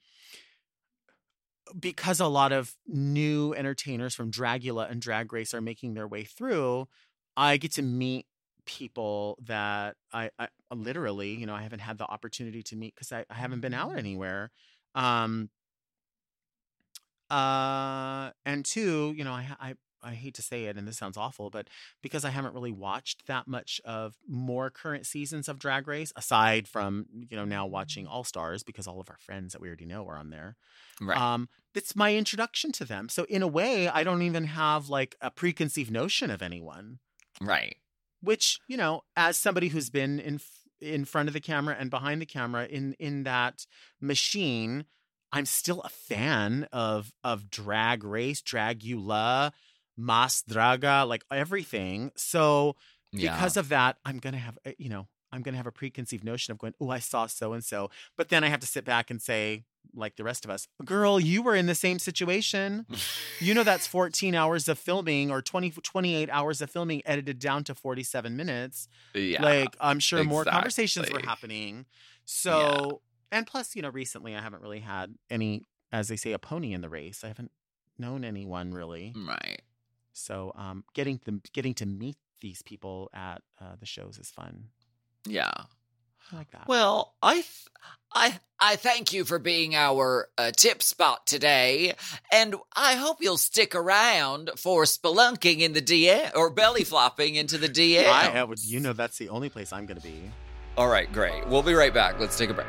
because a lot of new entertainers from Dragula and Drag Race are making their way through, I get to meet people that I, I literally, you know, I haven't had the opportunity to meet because I, I haven't been out anywhere. Um, Uh, and two, you know, I, I I hate to say it, and this sounds awful, but because I haven't really watched that much of more current seasons of Drag Race, aside from, you know, now watching All Stars because all of our friends that we already know are on there. Right. Um, it's my introduction to them. So in a way, I don't even have like a preconceived notion of anyone, right. which, you know, as somebody who's been in in front of the camera and behind the camera in in that machine, I'm still a fan of of Drag Race, Dragula, Mas Draga, like everything. So Yeah. because of that, I'm going to have, uh, you know, I'm going to have a preconceived notion of going, oh, I saw so-and-so. But then I have to sit back and say, like the rest of us, girl, you were in the same situation. You know, that's fourteen hours of filming or twenty, twenty-eight hours of filming edited down to forty-seven minutes. Yeah. Like, I'm sure more exactly. conversations were happening. So, and plus, you know, recently I haven't really had any, as they say, a pony in the race. I haven't known anyone really. Right. So, um, getting them, getting to meet these people at uh, the shows is fun. Yeah. I like that. Well, I, th- I, I thank you for being our uh, tip spot today, and I hope you'll stick around for spelunking in the D M or belly flopping into the D M. I, uh, you know, that's the only place I'm going to be. All right, great. We'll be right back. Let's take a break.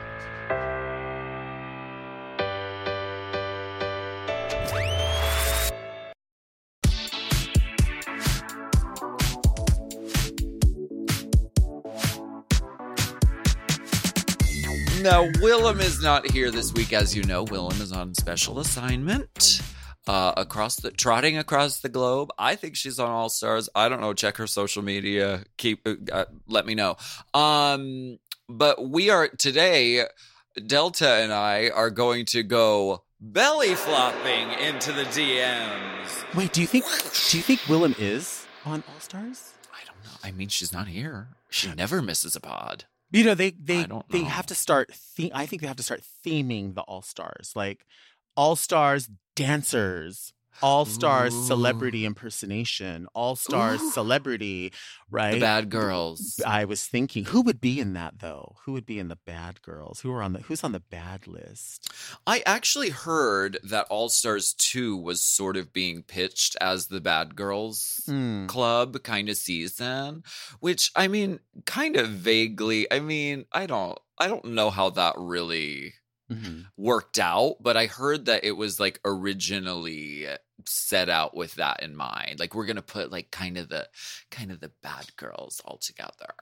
Now, Willem is not here this week, as you know. Willem is on special assignment uh, across the trotting across the globe. I think she's on All Stars. I don't know. Check her social media. Keep uh, let me know. Um, but we are today. Delta and I are going to go belly flopping into the D Ms. Wait, do you think? Do you think Willem is on All Stars? I don't know. I mean, she's not here. She never misses a pod. You know, they they I don't they know. have to start. The- I think they have to start theming the All Stars, like All Stars dancers, All Stars Ooh. celebrity impersonation, All Stars Ooh. celebrity, right? The bad girls. I was thinking, who would be in that though? Who would be in the bad girls? Who are on the Who's on the bad list? I actually heard that All Stars two was sort of being pitched as the Bad Girls Hmm. Club kind of season, which I mean, kind of vaguely. I mean, I don't, I don't know how that really Mhm. worked out, but I heard that it was like originally set out with that in mind. Like we're gonna put like kind of the, kind of the bad girls all together.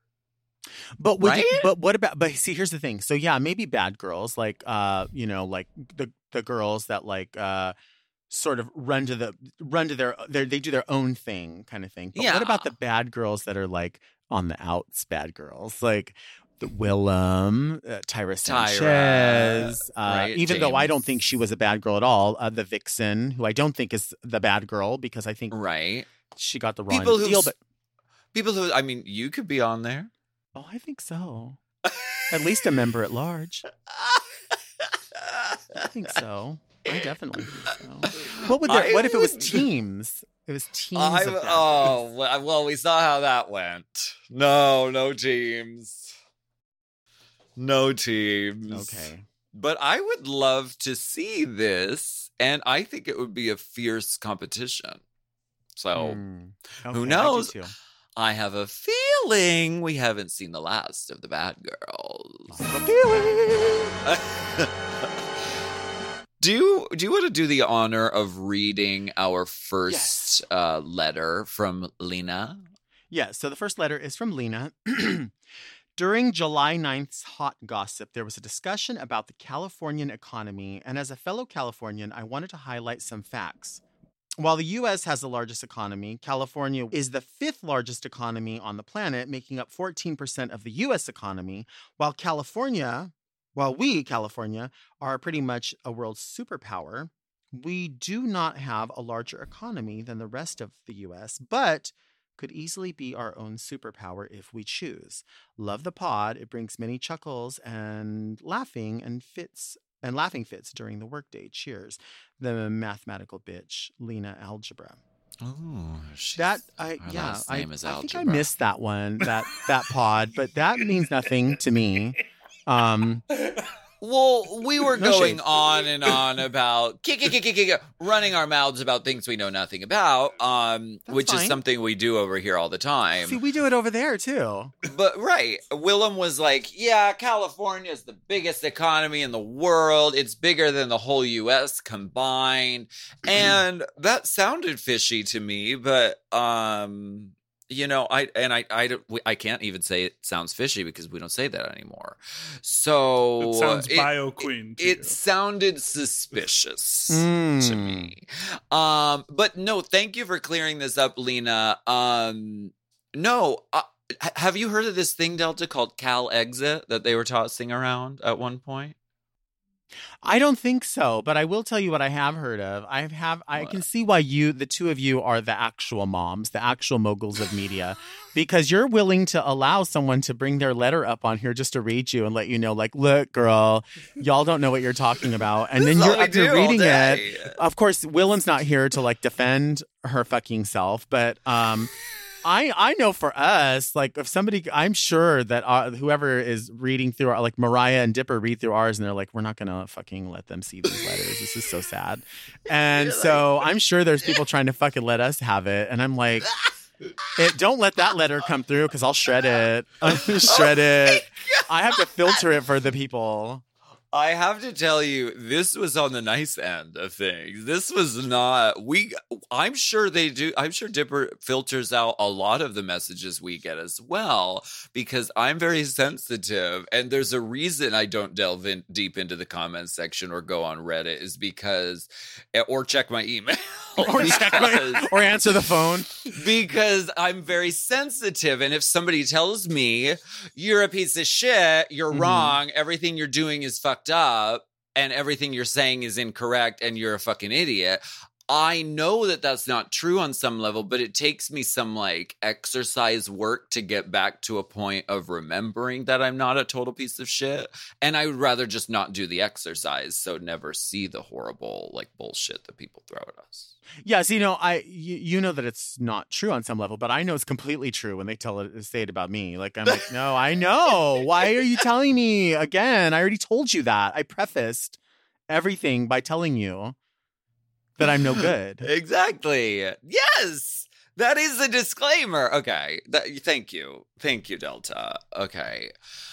But would Right? you- but what about? But see, here's the thing. So yeah, maybe bad girls, like uh, you know, like the the girls that like uh, sort of run to the run to their, their they do their own thing, kind of thing. But what about Yeah. the bad girls that are like on the outs, bad girls, like the Willem, uh, Tyra Tyra, Sanchez, uh, right, even though I don't James. think she was a bad girl at all. Uh, the Vixen, who I don't think is the bad girl because I think Right? she got the wrong People who deal. But people who I mean, you could be on there. oh, I think so. At least a member at large. I think so. I definitely think so. What would there, I what if it was would- teams? It was teams. I, of bad oh, girls. well, well, we saw how that went. No, no teams. No teams. Okay. But I would love to see this, and I think it would be a fierce competition. So Hmm. who Okay, I do knows? too. I have a feeling we haven't seen the last of the bad girls. Do you do you want to do the honor of reading our first uh, letter from Lena? Yeah, so the first letter is from Lena. During July ninth's Hot Gossip, there was a discussion about the Californian economy, and as a fellow Californian, I wanted to highlight some facts. While the U S has the largest economy, California is the fifth largest economy on the planet, making up fourteen percent of the U S economy, while California, while we, California, are pretty much a world superpower, we do not have a larger economy than the rest of the U S, but could easily be our own superpower if we choose. Love the pod. It brings many chuckles and laughing and fits and laughing fits during the workday. Cheers. The mathematical bitch, Lena Algebra. Oh, That I her yeah, last I, name is I think I Algebra. missed that one, that that pod, but that means nothing to me. Um Well, we were No going shade. on and on about kick, kick, kick, kick, kick, running our mouths about things we know nothing about, um, That's which is fine. something we do over here all the time. See, we do it over there too. But right, Willem was like, "Yeah, California is the biggest economy in the world. It's bigger than the whole U S combined," and that sounded fishy to me. But um, you know, I and I I don't- I can't even say it sounds fishy because we don't say that anymore. So It sounds it- bio queen. To it you. sounded suspicious to Mm. me. Um, but no, thank you for clearing this up, Lena. Um, no, uh, h- have you heard of this thing, Delta, called Cal Exit that they were tossing around at one point? I don't think so, but I will tell you what I have heard of. I have I What? can see why you the two of you are the actual moms, the actual moguls of media, because you're willing to allow someone to bring their letter up on here just to read you and let you know, like, look, girl, y'all don't know what you're talking about. And then This is you're all we after do all reading it. day. Of course, Willem's not here to like defend her fucking self, but um I I know for us, like if somebody, I'm sure that uh, whoever is reading through our, like Mariah and Dipper read through ours, and they're like, we're not gonna fucking let them see these letters. This is so sad. And so I'm sure there's people trying to fucking let us have it, and I'm like, it, don't let that letter come through because I'll shred it. I'm gonna shred it. I have to filter it for the people. I have to tell you, this was on the nice end of things. This was not we. I'm sure they do. I'm sure Dipper filters out a lot of the messages we get as well because I'm very sensitive, and there's a reason I don't delve in deep into the comments section or go on Reddit is because, or check my email, Or check my, or answer the phone. because I'm very sensitive. And if somebody tells me you're a piece of shit, you're Mhm. wrong, everything you're doing is fucked up, and everything you're saying is incorrect, and you're a fucking idiot, I know that that's not true on some level, but it takes me some like exercise work to get back to a point of remembering that I'm not a total piece of shit. And I would rather just not do the exercise, so never see the horrible like bullshit that people throw at us. Yes, you know, I you, you know that it's not true on some level, but I know it's completely true when they tell it say it about me. Like I'm like, no, I know. Why are you telling me again? I already told you that. I prefaced everything by telling you that I'm no good. Exactly. Yes. That is a disclaimer. Okay. That, thank you. Thank you, Delta. Okay.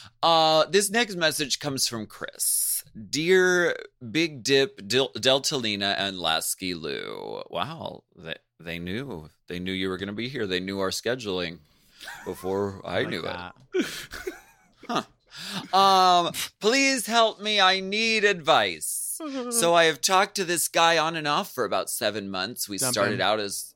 Uh, this next message comes from Chris. Dear Big Dip, Del- Delta Lena, and Lasky Lou. Wow. They, they knew. They knew you were going to be here. They knew our scheduling before I, like knew that. it. Huh. Um, please help me. I need advice. So I have talked to this guy on and off for about seven months. We Dump started him. out as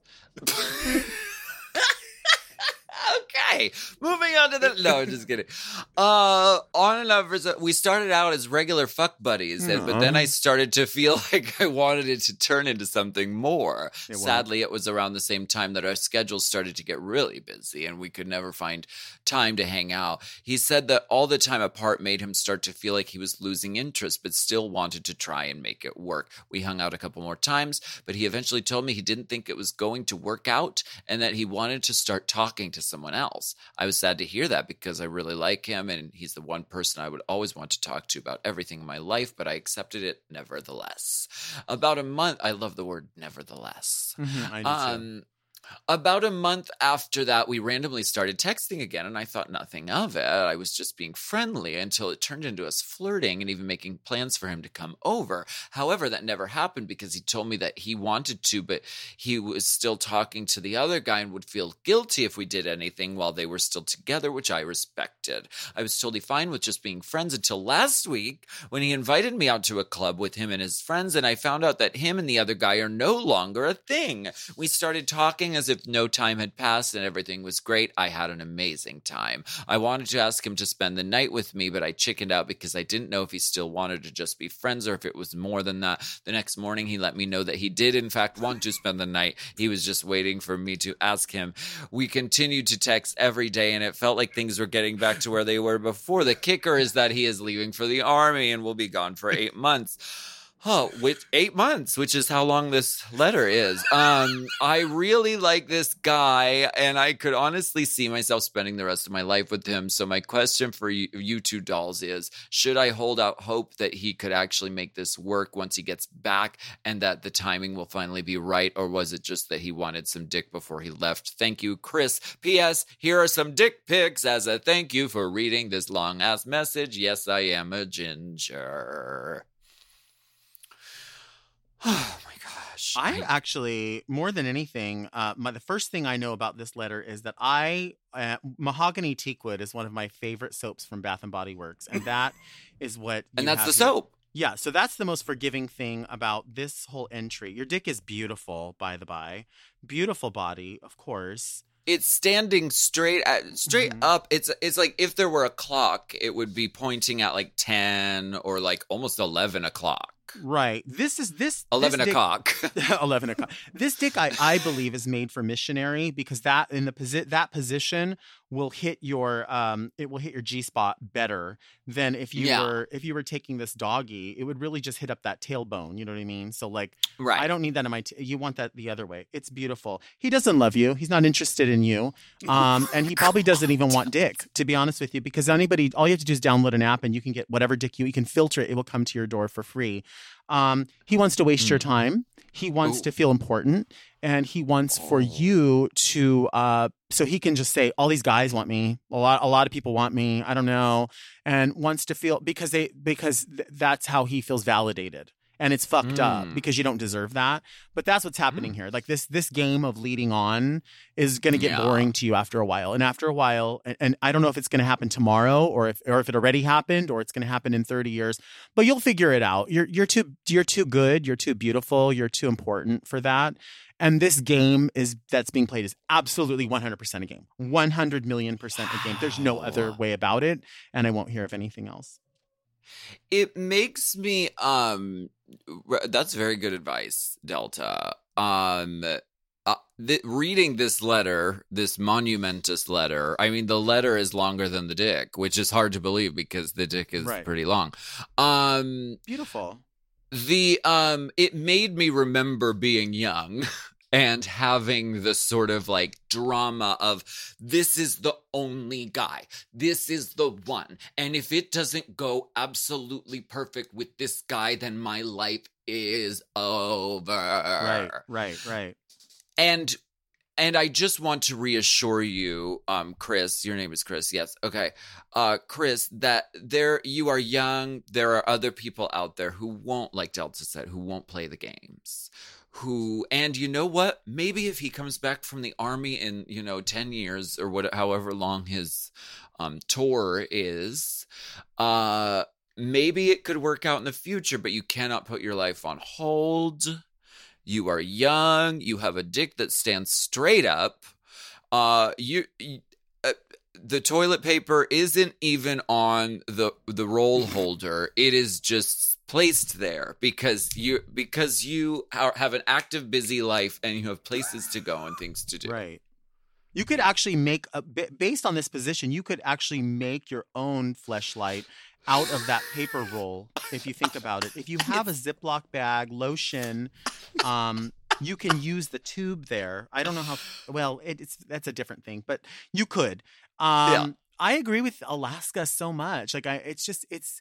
okay. Moving on to the no, just kidding. Uh, on and off. For, we started out as regular fuck buddies, and, but then I started to feel like I wanted it to turn into something more. It won't. Sadly, it was around the same time that our schedules started to get really busy, and we could never find time to hang out. He said that all the time apart made him start to feel like he was losing interest, but still wanted to try and make it work. We hung out a couple more times, but he eventually told me he didn't think it was going to work out and that he wanted to start talking to someone else. I was sad to hear that because I really like him and he's the one person I would always want to talk to about everything in my life, but I accepted it nevertheless. About a month, I love the word nevertheless. Mhm, I do too. Um, about a month after that, we randomly started texting again, and I thought nothing of it. I was just being friendly until it turned into us flirting and even making plans for him to come over. However, that never happened because he told me that he wanted to, but he was still talking to the other guy and would feel guilty if we did anything while they were still together, which I respected. I was totally fine with just being friends until last week when he invited me out to a club with him and his friends, and I found out that him and the other guy are no longer a thing. We started talking as if no time had passed and everything was great. I had an amazing time. I wanted to ask him to spend the night with me, but I chickened out because I didn't know if he still wanted to just be friends or if it was more than that. The next morning, he let me know that he did, in fact, want to spend the night. He was just waiting for me to ask him. We continued to text every day, and it felt like things were getting back to where they were before. The kicker is that he is leaving for the army and will be gone for eight months. Oh, with eight months, which is how long this letter is. Um, I really like this guy, and I could honestly see myself spending the rest of my life with him. So my question for you, you two dolls is, should I hold out hope that he could actually make this work once he gets back and that the timing will finally be right? Or was it just that he wanted some dick before he left? Thank you, Chris. P S. Here are some dick pics as a thank you for reading this long-ass message. Yes, I am a ginger. Oh my gosh. I actually, more than anything, uh, my the first thing I know about this letter is that I uh, Mahogany Teakwood is one of my favorite soaps from Bath and Body Works, and that is what. And you that's have the here. soap. Yeah, so that's the most forgiving thing about this whole entry. Your dick is beautiful, by the by, beautiful body, of course. It's standing straight at, straight Mhm. up. It's it's like if there were a clock, it would be pointing at like ten or like almost eleven o'clock. Right. This is this Eleven this dick- o'clock. eleven o'clock. This dick, I, I believe, is made for missionary because that in the posi- that position will hit your um it will hit your G spot better than if you Yeah. were if you were taking this doggy. It would really just hit up that tailbone. You know what I mean? So like, Right. I don't need that in my. T- you want that the other way. It's beautiful. He doesn't love you. He's not interested in you. Um, and he probably doesn't even want dick, to be honest with you, because anybody, all you have to do is download an app and you can get whatever dick you. You can filter it. It will come to your door for free. Um, he wants to waste your time. He wants Ooh. to feel important, and he wants for you to, uh, so he can just say, all these guys want me. A lot, a lot of people want me. I don't know, and wants to feel because they because th- that's how he feels validated. And it's fucked up Mm. because you don't deserve that. But that's what's happening here. Like this this game of leading on is going to get Yeah. boring to you after a while. And after a while, and, and I don't know if it's going to happen tomorrow or if or if it already happened or it's going to happen in thirty years, but you'll figure it out. You're you're too you're too good, you're too beautiful, you're too important for that. And this game is that's being played is absolutely one hundred percent a game. one hundred million percent a game. There's no other way about it, and I won't hear of anything else. It makes me um r- that's very good advice, Delta. Um uh, th- reading this letter, this monumentous letter. I mean, the letter is longer than the dick, which is hard to believe because the dick is Right. pretty long. Um Beautiful. the um it made me remember being young and having the sort of like drama of this is the only guy, this is the one, and if it doesn't go absolutely perfect with this guy, then my life is over. Right, right, right. And and I just want to reassure you, um, Chris, your name is Chris, yes, okay. Uh, Chris, that there you are young, there are other people out there who won't, like Delta said, who won't play the games. Who, and you know what? Maybe if he comes back from the army in, you know, ten years or what, however long his um, tour is, uh, maybe it could work out in the future, but you cannot put your life on hold. You are young. You have a dick that stands straight up. Uh, you, you uh, the toilet paper isn't even on the the roll holder. It is just placed there because you because you are, have an active, busy life and you have places to go and things to do. Right. You could actually make a based on this position. You could actually make your own fleshlight out of that paper roll. If you think about it, if you have a Ziploc bag, lotion, um, you can use the tube there. I don't know how well it, it's that's a different thing, but you could. Um, Yeah. I agree with Alaska so much. Like I, it's just it's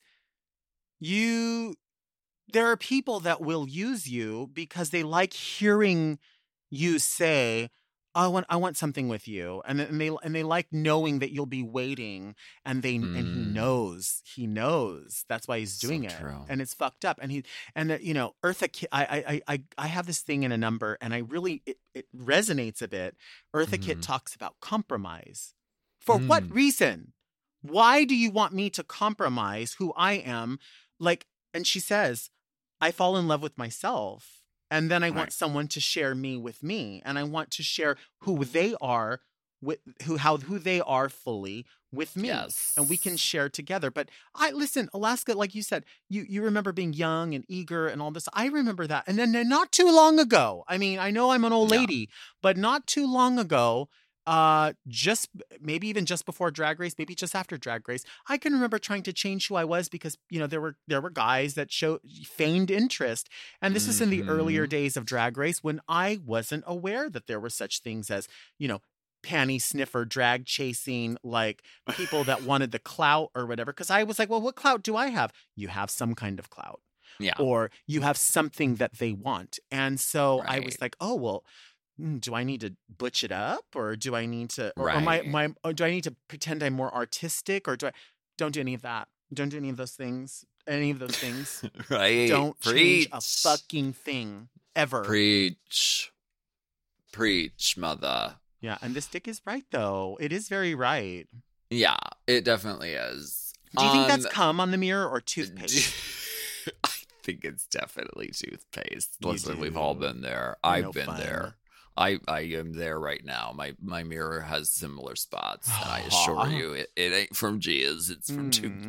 you. There are people that will use you because they like hearing you say, I want I want something with you, and and they and they like knowing that you'll be waiting, and they and he Mm. knows he knows that's why he's So doing it, true. and it's fucked up, and he and uh, you know Eartha Kitt, I I I I have this thing in a number, and I really it, it resonates a bit. Eartha Kitt Mhm. talks about compromise. For what Mm. reason? Why do you want me to compromise who I am? Like, and she says, I fall in love with myself. And then I want Right. someone to share me with me, and I want to share who they are with who how who they are fully with me, Yes. and we can share together. But I listen, Alaska, like you said, you you remember being young and eager and all this. I remember that, and then then not too long ago. I mean, I know I'm an old Yeah. lady, but not too long ago, uh, just maybe even just before Drag Race, maybe just after Drag Race, I can remember trying to change who I was because, you know, there were there were guys that showed feigned interest. And this is in the Mhm. earlier days of Drag Race when I wasn't aware that there were such things as, you know, panty sniffer, drag chasing, like people that wanted the clout or whatever. Because I was like, well, what clout do I have? You have some kind of clout. Yeah. Or you have something that they want. And so I was Right. like, oh, well, mm, do I need to butch it up or do I need to, or, or my, Right. my, or do I need to pretend I'm more artistic or do I, don't do any of that. Don't do any of those things. Any of those things. Right. Don't Preach. change a fucking thing ever. Preach. Preach, mother. Yeah. And this dick is right though. It is very right. Yeah, it definitely is. Do you think that's Um, cum on the mirror or toothpaste? I think it's definitely toothpaste. You Listen, we've all do. been there. You're I've no been fun. there. I, I am there right now. My my mirror has similar spots, and I assure Aw. you, it, it ain't from jizz. It's from Mm.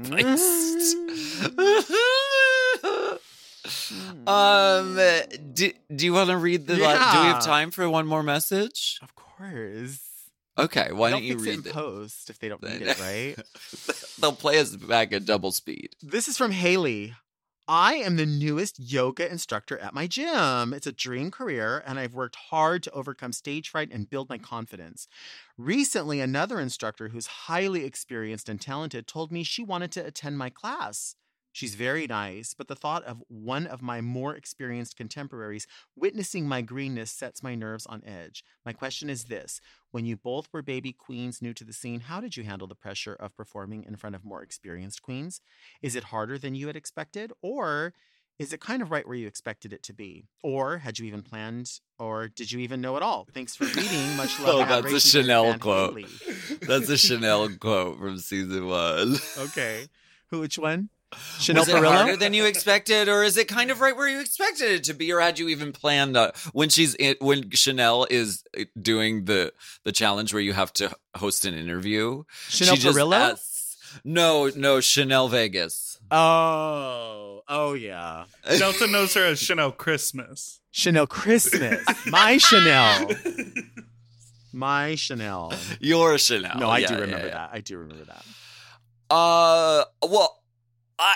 toothpaste. um, do, do you want to read the? la- do we Yeah. have time for one more message? Of course. Okay, why They'll don't you fix read it in it? post if they don't need it, right? They'll play us back at double speed. This is from Haley. I am the newest yoga instructor at my gym. It's a dream career, and I've worked hard to overcome stage fright and build my confidence. Recently, another instructor who's highly experienced and talented told me she wanted to attend my class. She's very nice, but the thought of one of my more experienced contemporaries witnessing my greenness sets my nerves on edge. My question is this. When you both were baby queens new to the scene, how did you handle the pressure of performing in front of more experienced queens? Is it harder than you had expected? Or is it kind of right where you expected it to be? Or had you even planned, or did you even know at all? Thanks for reading. Much love. Oh, and that's a adoration to your Chanel fan, quote. Haley. That's a Chanel quote from season one. Okay. Who, which one? Chanel Was it harder Perillo? than you expected, or is it kind of right where you expected it to be, or had you even planned uh, when she's in, when Chanel is doing the the challenge where you have to host an interview? Chanel she just Perillo? asks- no, no, Chanel Vegas. Oh, oh yeah. Delta knows her as Chanel Christmas. Chanel Christmas. My Chanel. My Chanel. You're Chanel. No, I Yeah, do yeah, remember yeah. that. I do remember that. Uh, well, I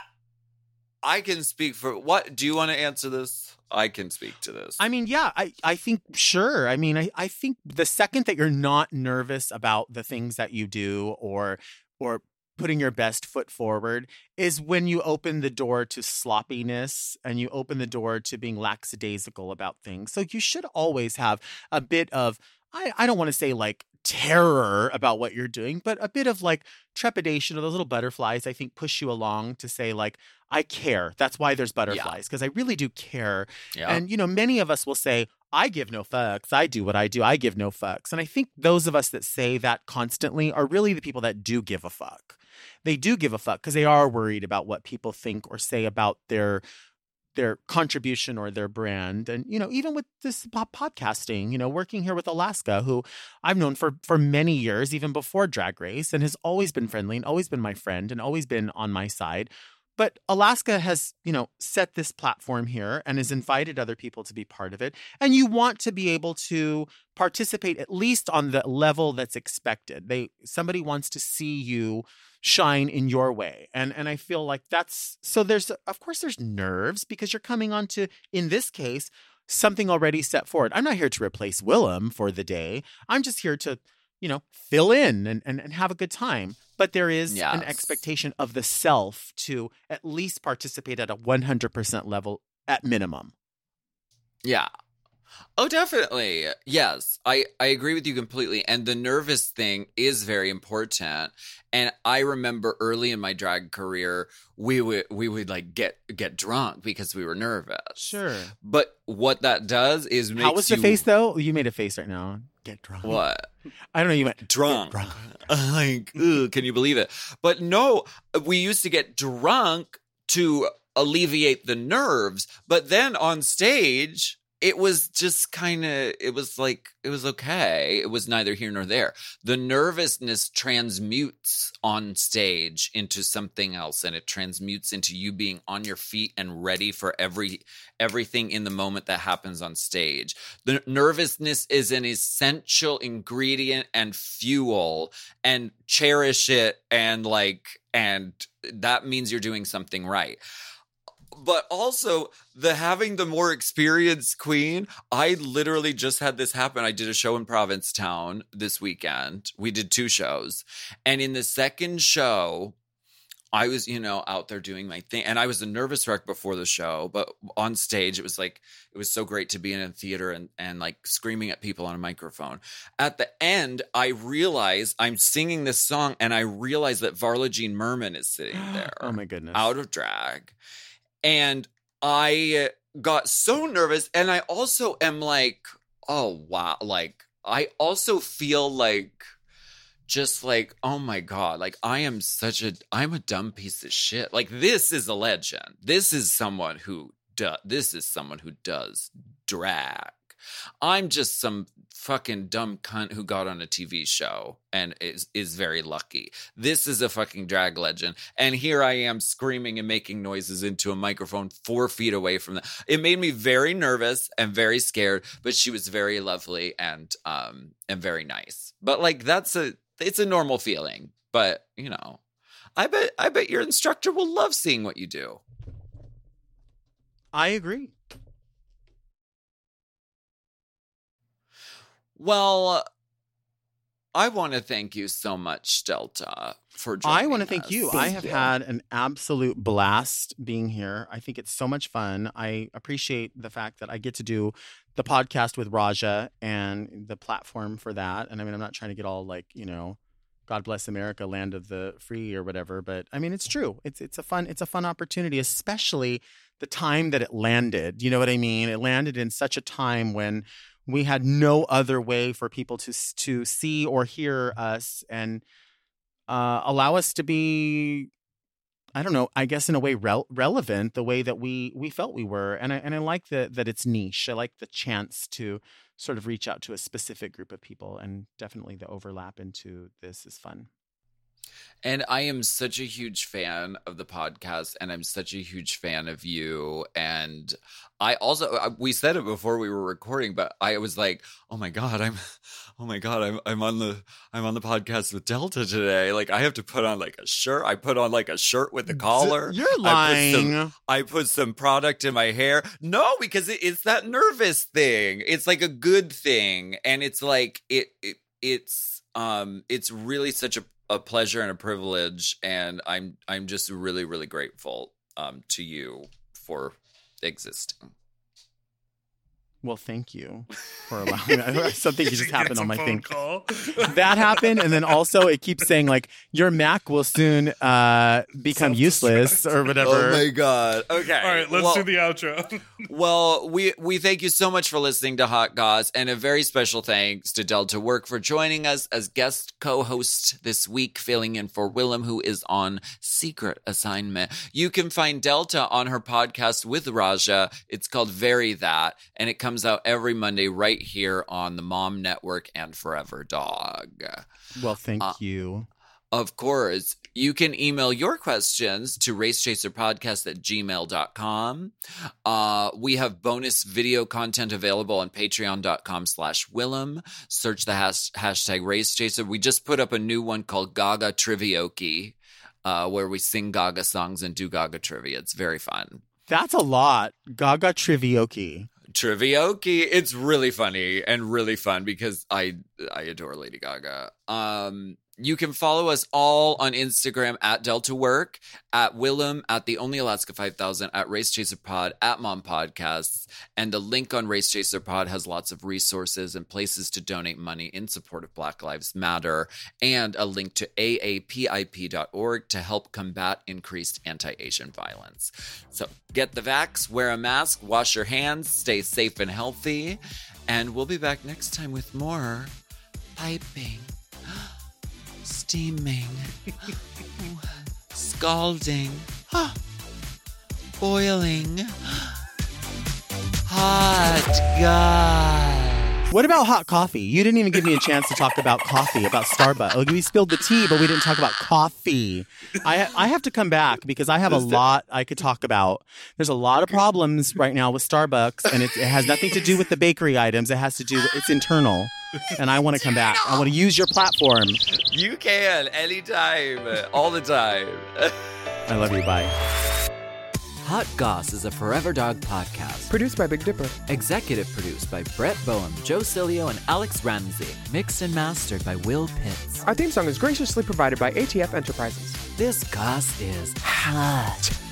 I can speak for what. Do you want to answer this? I can speak to this. I mean, yeah, I, I think, sure. I mean, I, I think the second that you're not nervous about the things that you do or or putting your best foot forward is when you open the door to sloppiness and you open the door to being lackadaisical about things. So you should always have a bit of, I, I don't want to say like terror about what you're doing, but a bit of like trepidation or those little butterflies, I think, push you along to say like, I care. That's why there's butterflies, because I really do care. yeah. And, you know, many of us will say, I give no fucks. I do what I do. I give no fucks. And I think those of us that say that constantly are really the people that do give a fuck. They do give a fuck because they are worried about what people think or say about their their contribution or their brand. And, you know, even with this pop podcasting, you know, working here with Alaska, who I've known for, for many years, even before Drag Race, and has always been friendly and always been my friend and always been on my side. But Alaska has, you know, set this platform here and has invited other people to be part of it. And you want to be able to participate at least on the level that's expected. They somebody wants to see you shine in your way. And and I feel like that's so there's of course there's nerves because you're coming onto, in this case, something already set forward. I'm not here to replace Willem for the day. I'm just here to, you know, fill in and, and, and have a good time. But there is Yes. an expectation of the self to at least participate at a one hundred percent level at minimum. Yeah. Oh, definitely. Yes, I, I agree with you completely. And the nervous thing is very important. And I remember early in my drag career, we would we would like get get drunk because we were nervous. Sure. But what that does is makes How was the you- face though? You made a face right now. Get drunk. What? I don't know. You went Drunk. Get drunk. Like, ugh, can you believe it? But no, we used to get drunk to alleviate the nerves. But then on stage, it was just kind of, it was like, it was okay. It was neither here nor there. The nervousness transmutes on stage into something else, and it transmutes into you being on your feet and ready for every everything in the moment that happens on stage. The nervousness is an essential ingredient and fuel, and cherish it, and like, and that means you're doing something right. But also, the having the more experienced queen, I literally just had this happen. I did a show in Provincetown this weekend. We did two shows. And in the second show, I was, you know, out there doing my thing. And I was a nervous wreck before the show. But on stage, it was like, it was so great to be in a theater and, and like screaming at people on a microphone. At the end, I realized I'm singing this song, and I realized that Varla Jean Merman is sitting there. Oh, my goodness. Out of drag. And I got so nervous, and I also am like, oh, wow. Like, I also feel like, just like, oh my God, like, I am such a, I'm a dumb piece of shit. Like, this is a legend. This is someone who does, this is someone who does drag. I'm just some fucking dumb cunt who got on a T V show and is is very lucky. This is a fucking drag legend. And here I am screaming and making noises into a microphone four feet away from that. It made me very nervous and very scared, but she was very lovely and um and very nice. But like, that's a, it's a normal feeling. But, you know, I bet I bet your instructor will love seeing what you do. I agree. Well, I want to thank you so much, Delta, for joining I want to us. thank you. I have had an absolute blast being here. I think it's so much fun. I appreciate the fact that I get to do the podcast with Raja and the platform for that. And I mean, I'm not trying to get all like, you know, God bless America, land of the free or whatever. But I mean, it's true. It's it's a fun it's a fun opportunity, especially the time that it landed. You know what I mean? It landed in such a time when we had no other way for people to to see or hear us and uh, allow us to be, I don't know, I guess in a way rel- relevant the way that we we felt we were. And I and I like that that it's niche. I like the chance to sort of reach out to a specific group of people, and definitely the overlap into this is fun. And I am such a huge fan of the podcast, and I'm such a huge fan of you. And I also, we said it before we were recording, but I was like, oh my God, I'm, oh my God, I'm, I'm on the, I'm on the podcast with Delta today. Like, I have to put on like a shirt. I put on like a shirt with a collar. You're lying. I put some, I put some product in my hair. No, because it, it's that nervous thing. It's like a good thing. And it's like, it, it it's, um, it's really such a, a pleasure and a privilege, and I'm I'm just really really grateful um, to you for existing. Well, thank you for allowing something She just gets happened a on my phone thing. call. That happened, and then also it keeps saying like your Mac will soon uh, become useless or whatever. Oh my God! Okay, All right, let's well, do the outro. Well, we we thank you so much for listening to Hot Goss, and a very special thanks to Delta Work for joining us as guest co-host this week, filling in for Willem, who is on secret assignment. You can find Delta on her podcast with Raja. It's called Very That, and it comes out every Monday right here on the Mom Network and Forever Dog. Well, thank Uh, you. Of course, you can email your questions to racechaserpodcast at gmail dot com. Uh, we have bonus video content available on patreon.com slash Willem. Search the hash- hashtag racechaser. We just put up a new one called Gaga Trivioki, uh, where we sing Gaga songs and do Gaga trivia. It's very fun. That's a lot. Gaga Trivioki. Trivioki. It's really funny and really fun because I I adore Lady Gaga. Um, you can follow us all on Instagram at Delta Work, at Willem, at The Only Alaska five thousand, at Race Chaser Pod, at Mom Podcasts. And the link on Race Chaser Pod has lots of resources and places to donate money in support of Black Lives Matter, and a link to A A P I P dot org to help combat increased anti-Asian violence. So get the vax, wear a mask, wash your hands, stay safe and healthy, and we'll be back next time with more piping, steaming, scalding, boiling, hot. Hot goss. What about hot coffee? You didn't even give me a chance to talk about coffee, about Starbucks. Like, we spilled the tea, but we didn't talk about coffee. I I have to come back because I have a lot I could talk about. There's a lot of problems right now with Starbucks, and it, it has nothing to do with the bakery items. It has to do with, it's internal. And I want to come back. I want to use your platform. You can anytime, all the time. I love you. Bye. Hot Goss is a Forever Dog podcast. Produced by Big Dipper. Executive produced by Brett Boehm, Joe Cilio, and Alex Ramsey. Mixed and mastered by Will Pitts. Our theme song is graciously provided by A T F Enterprises. This goss is hot.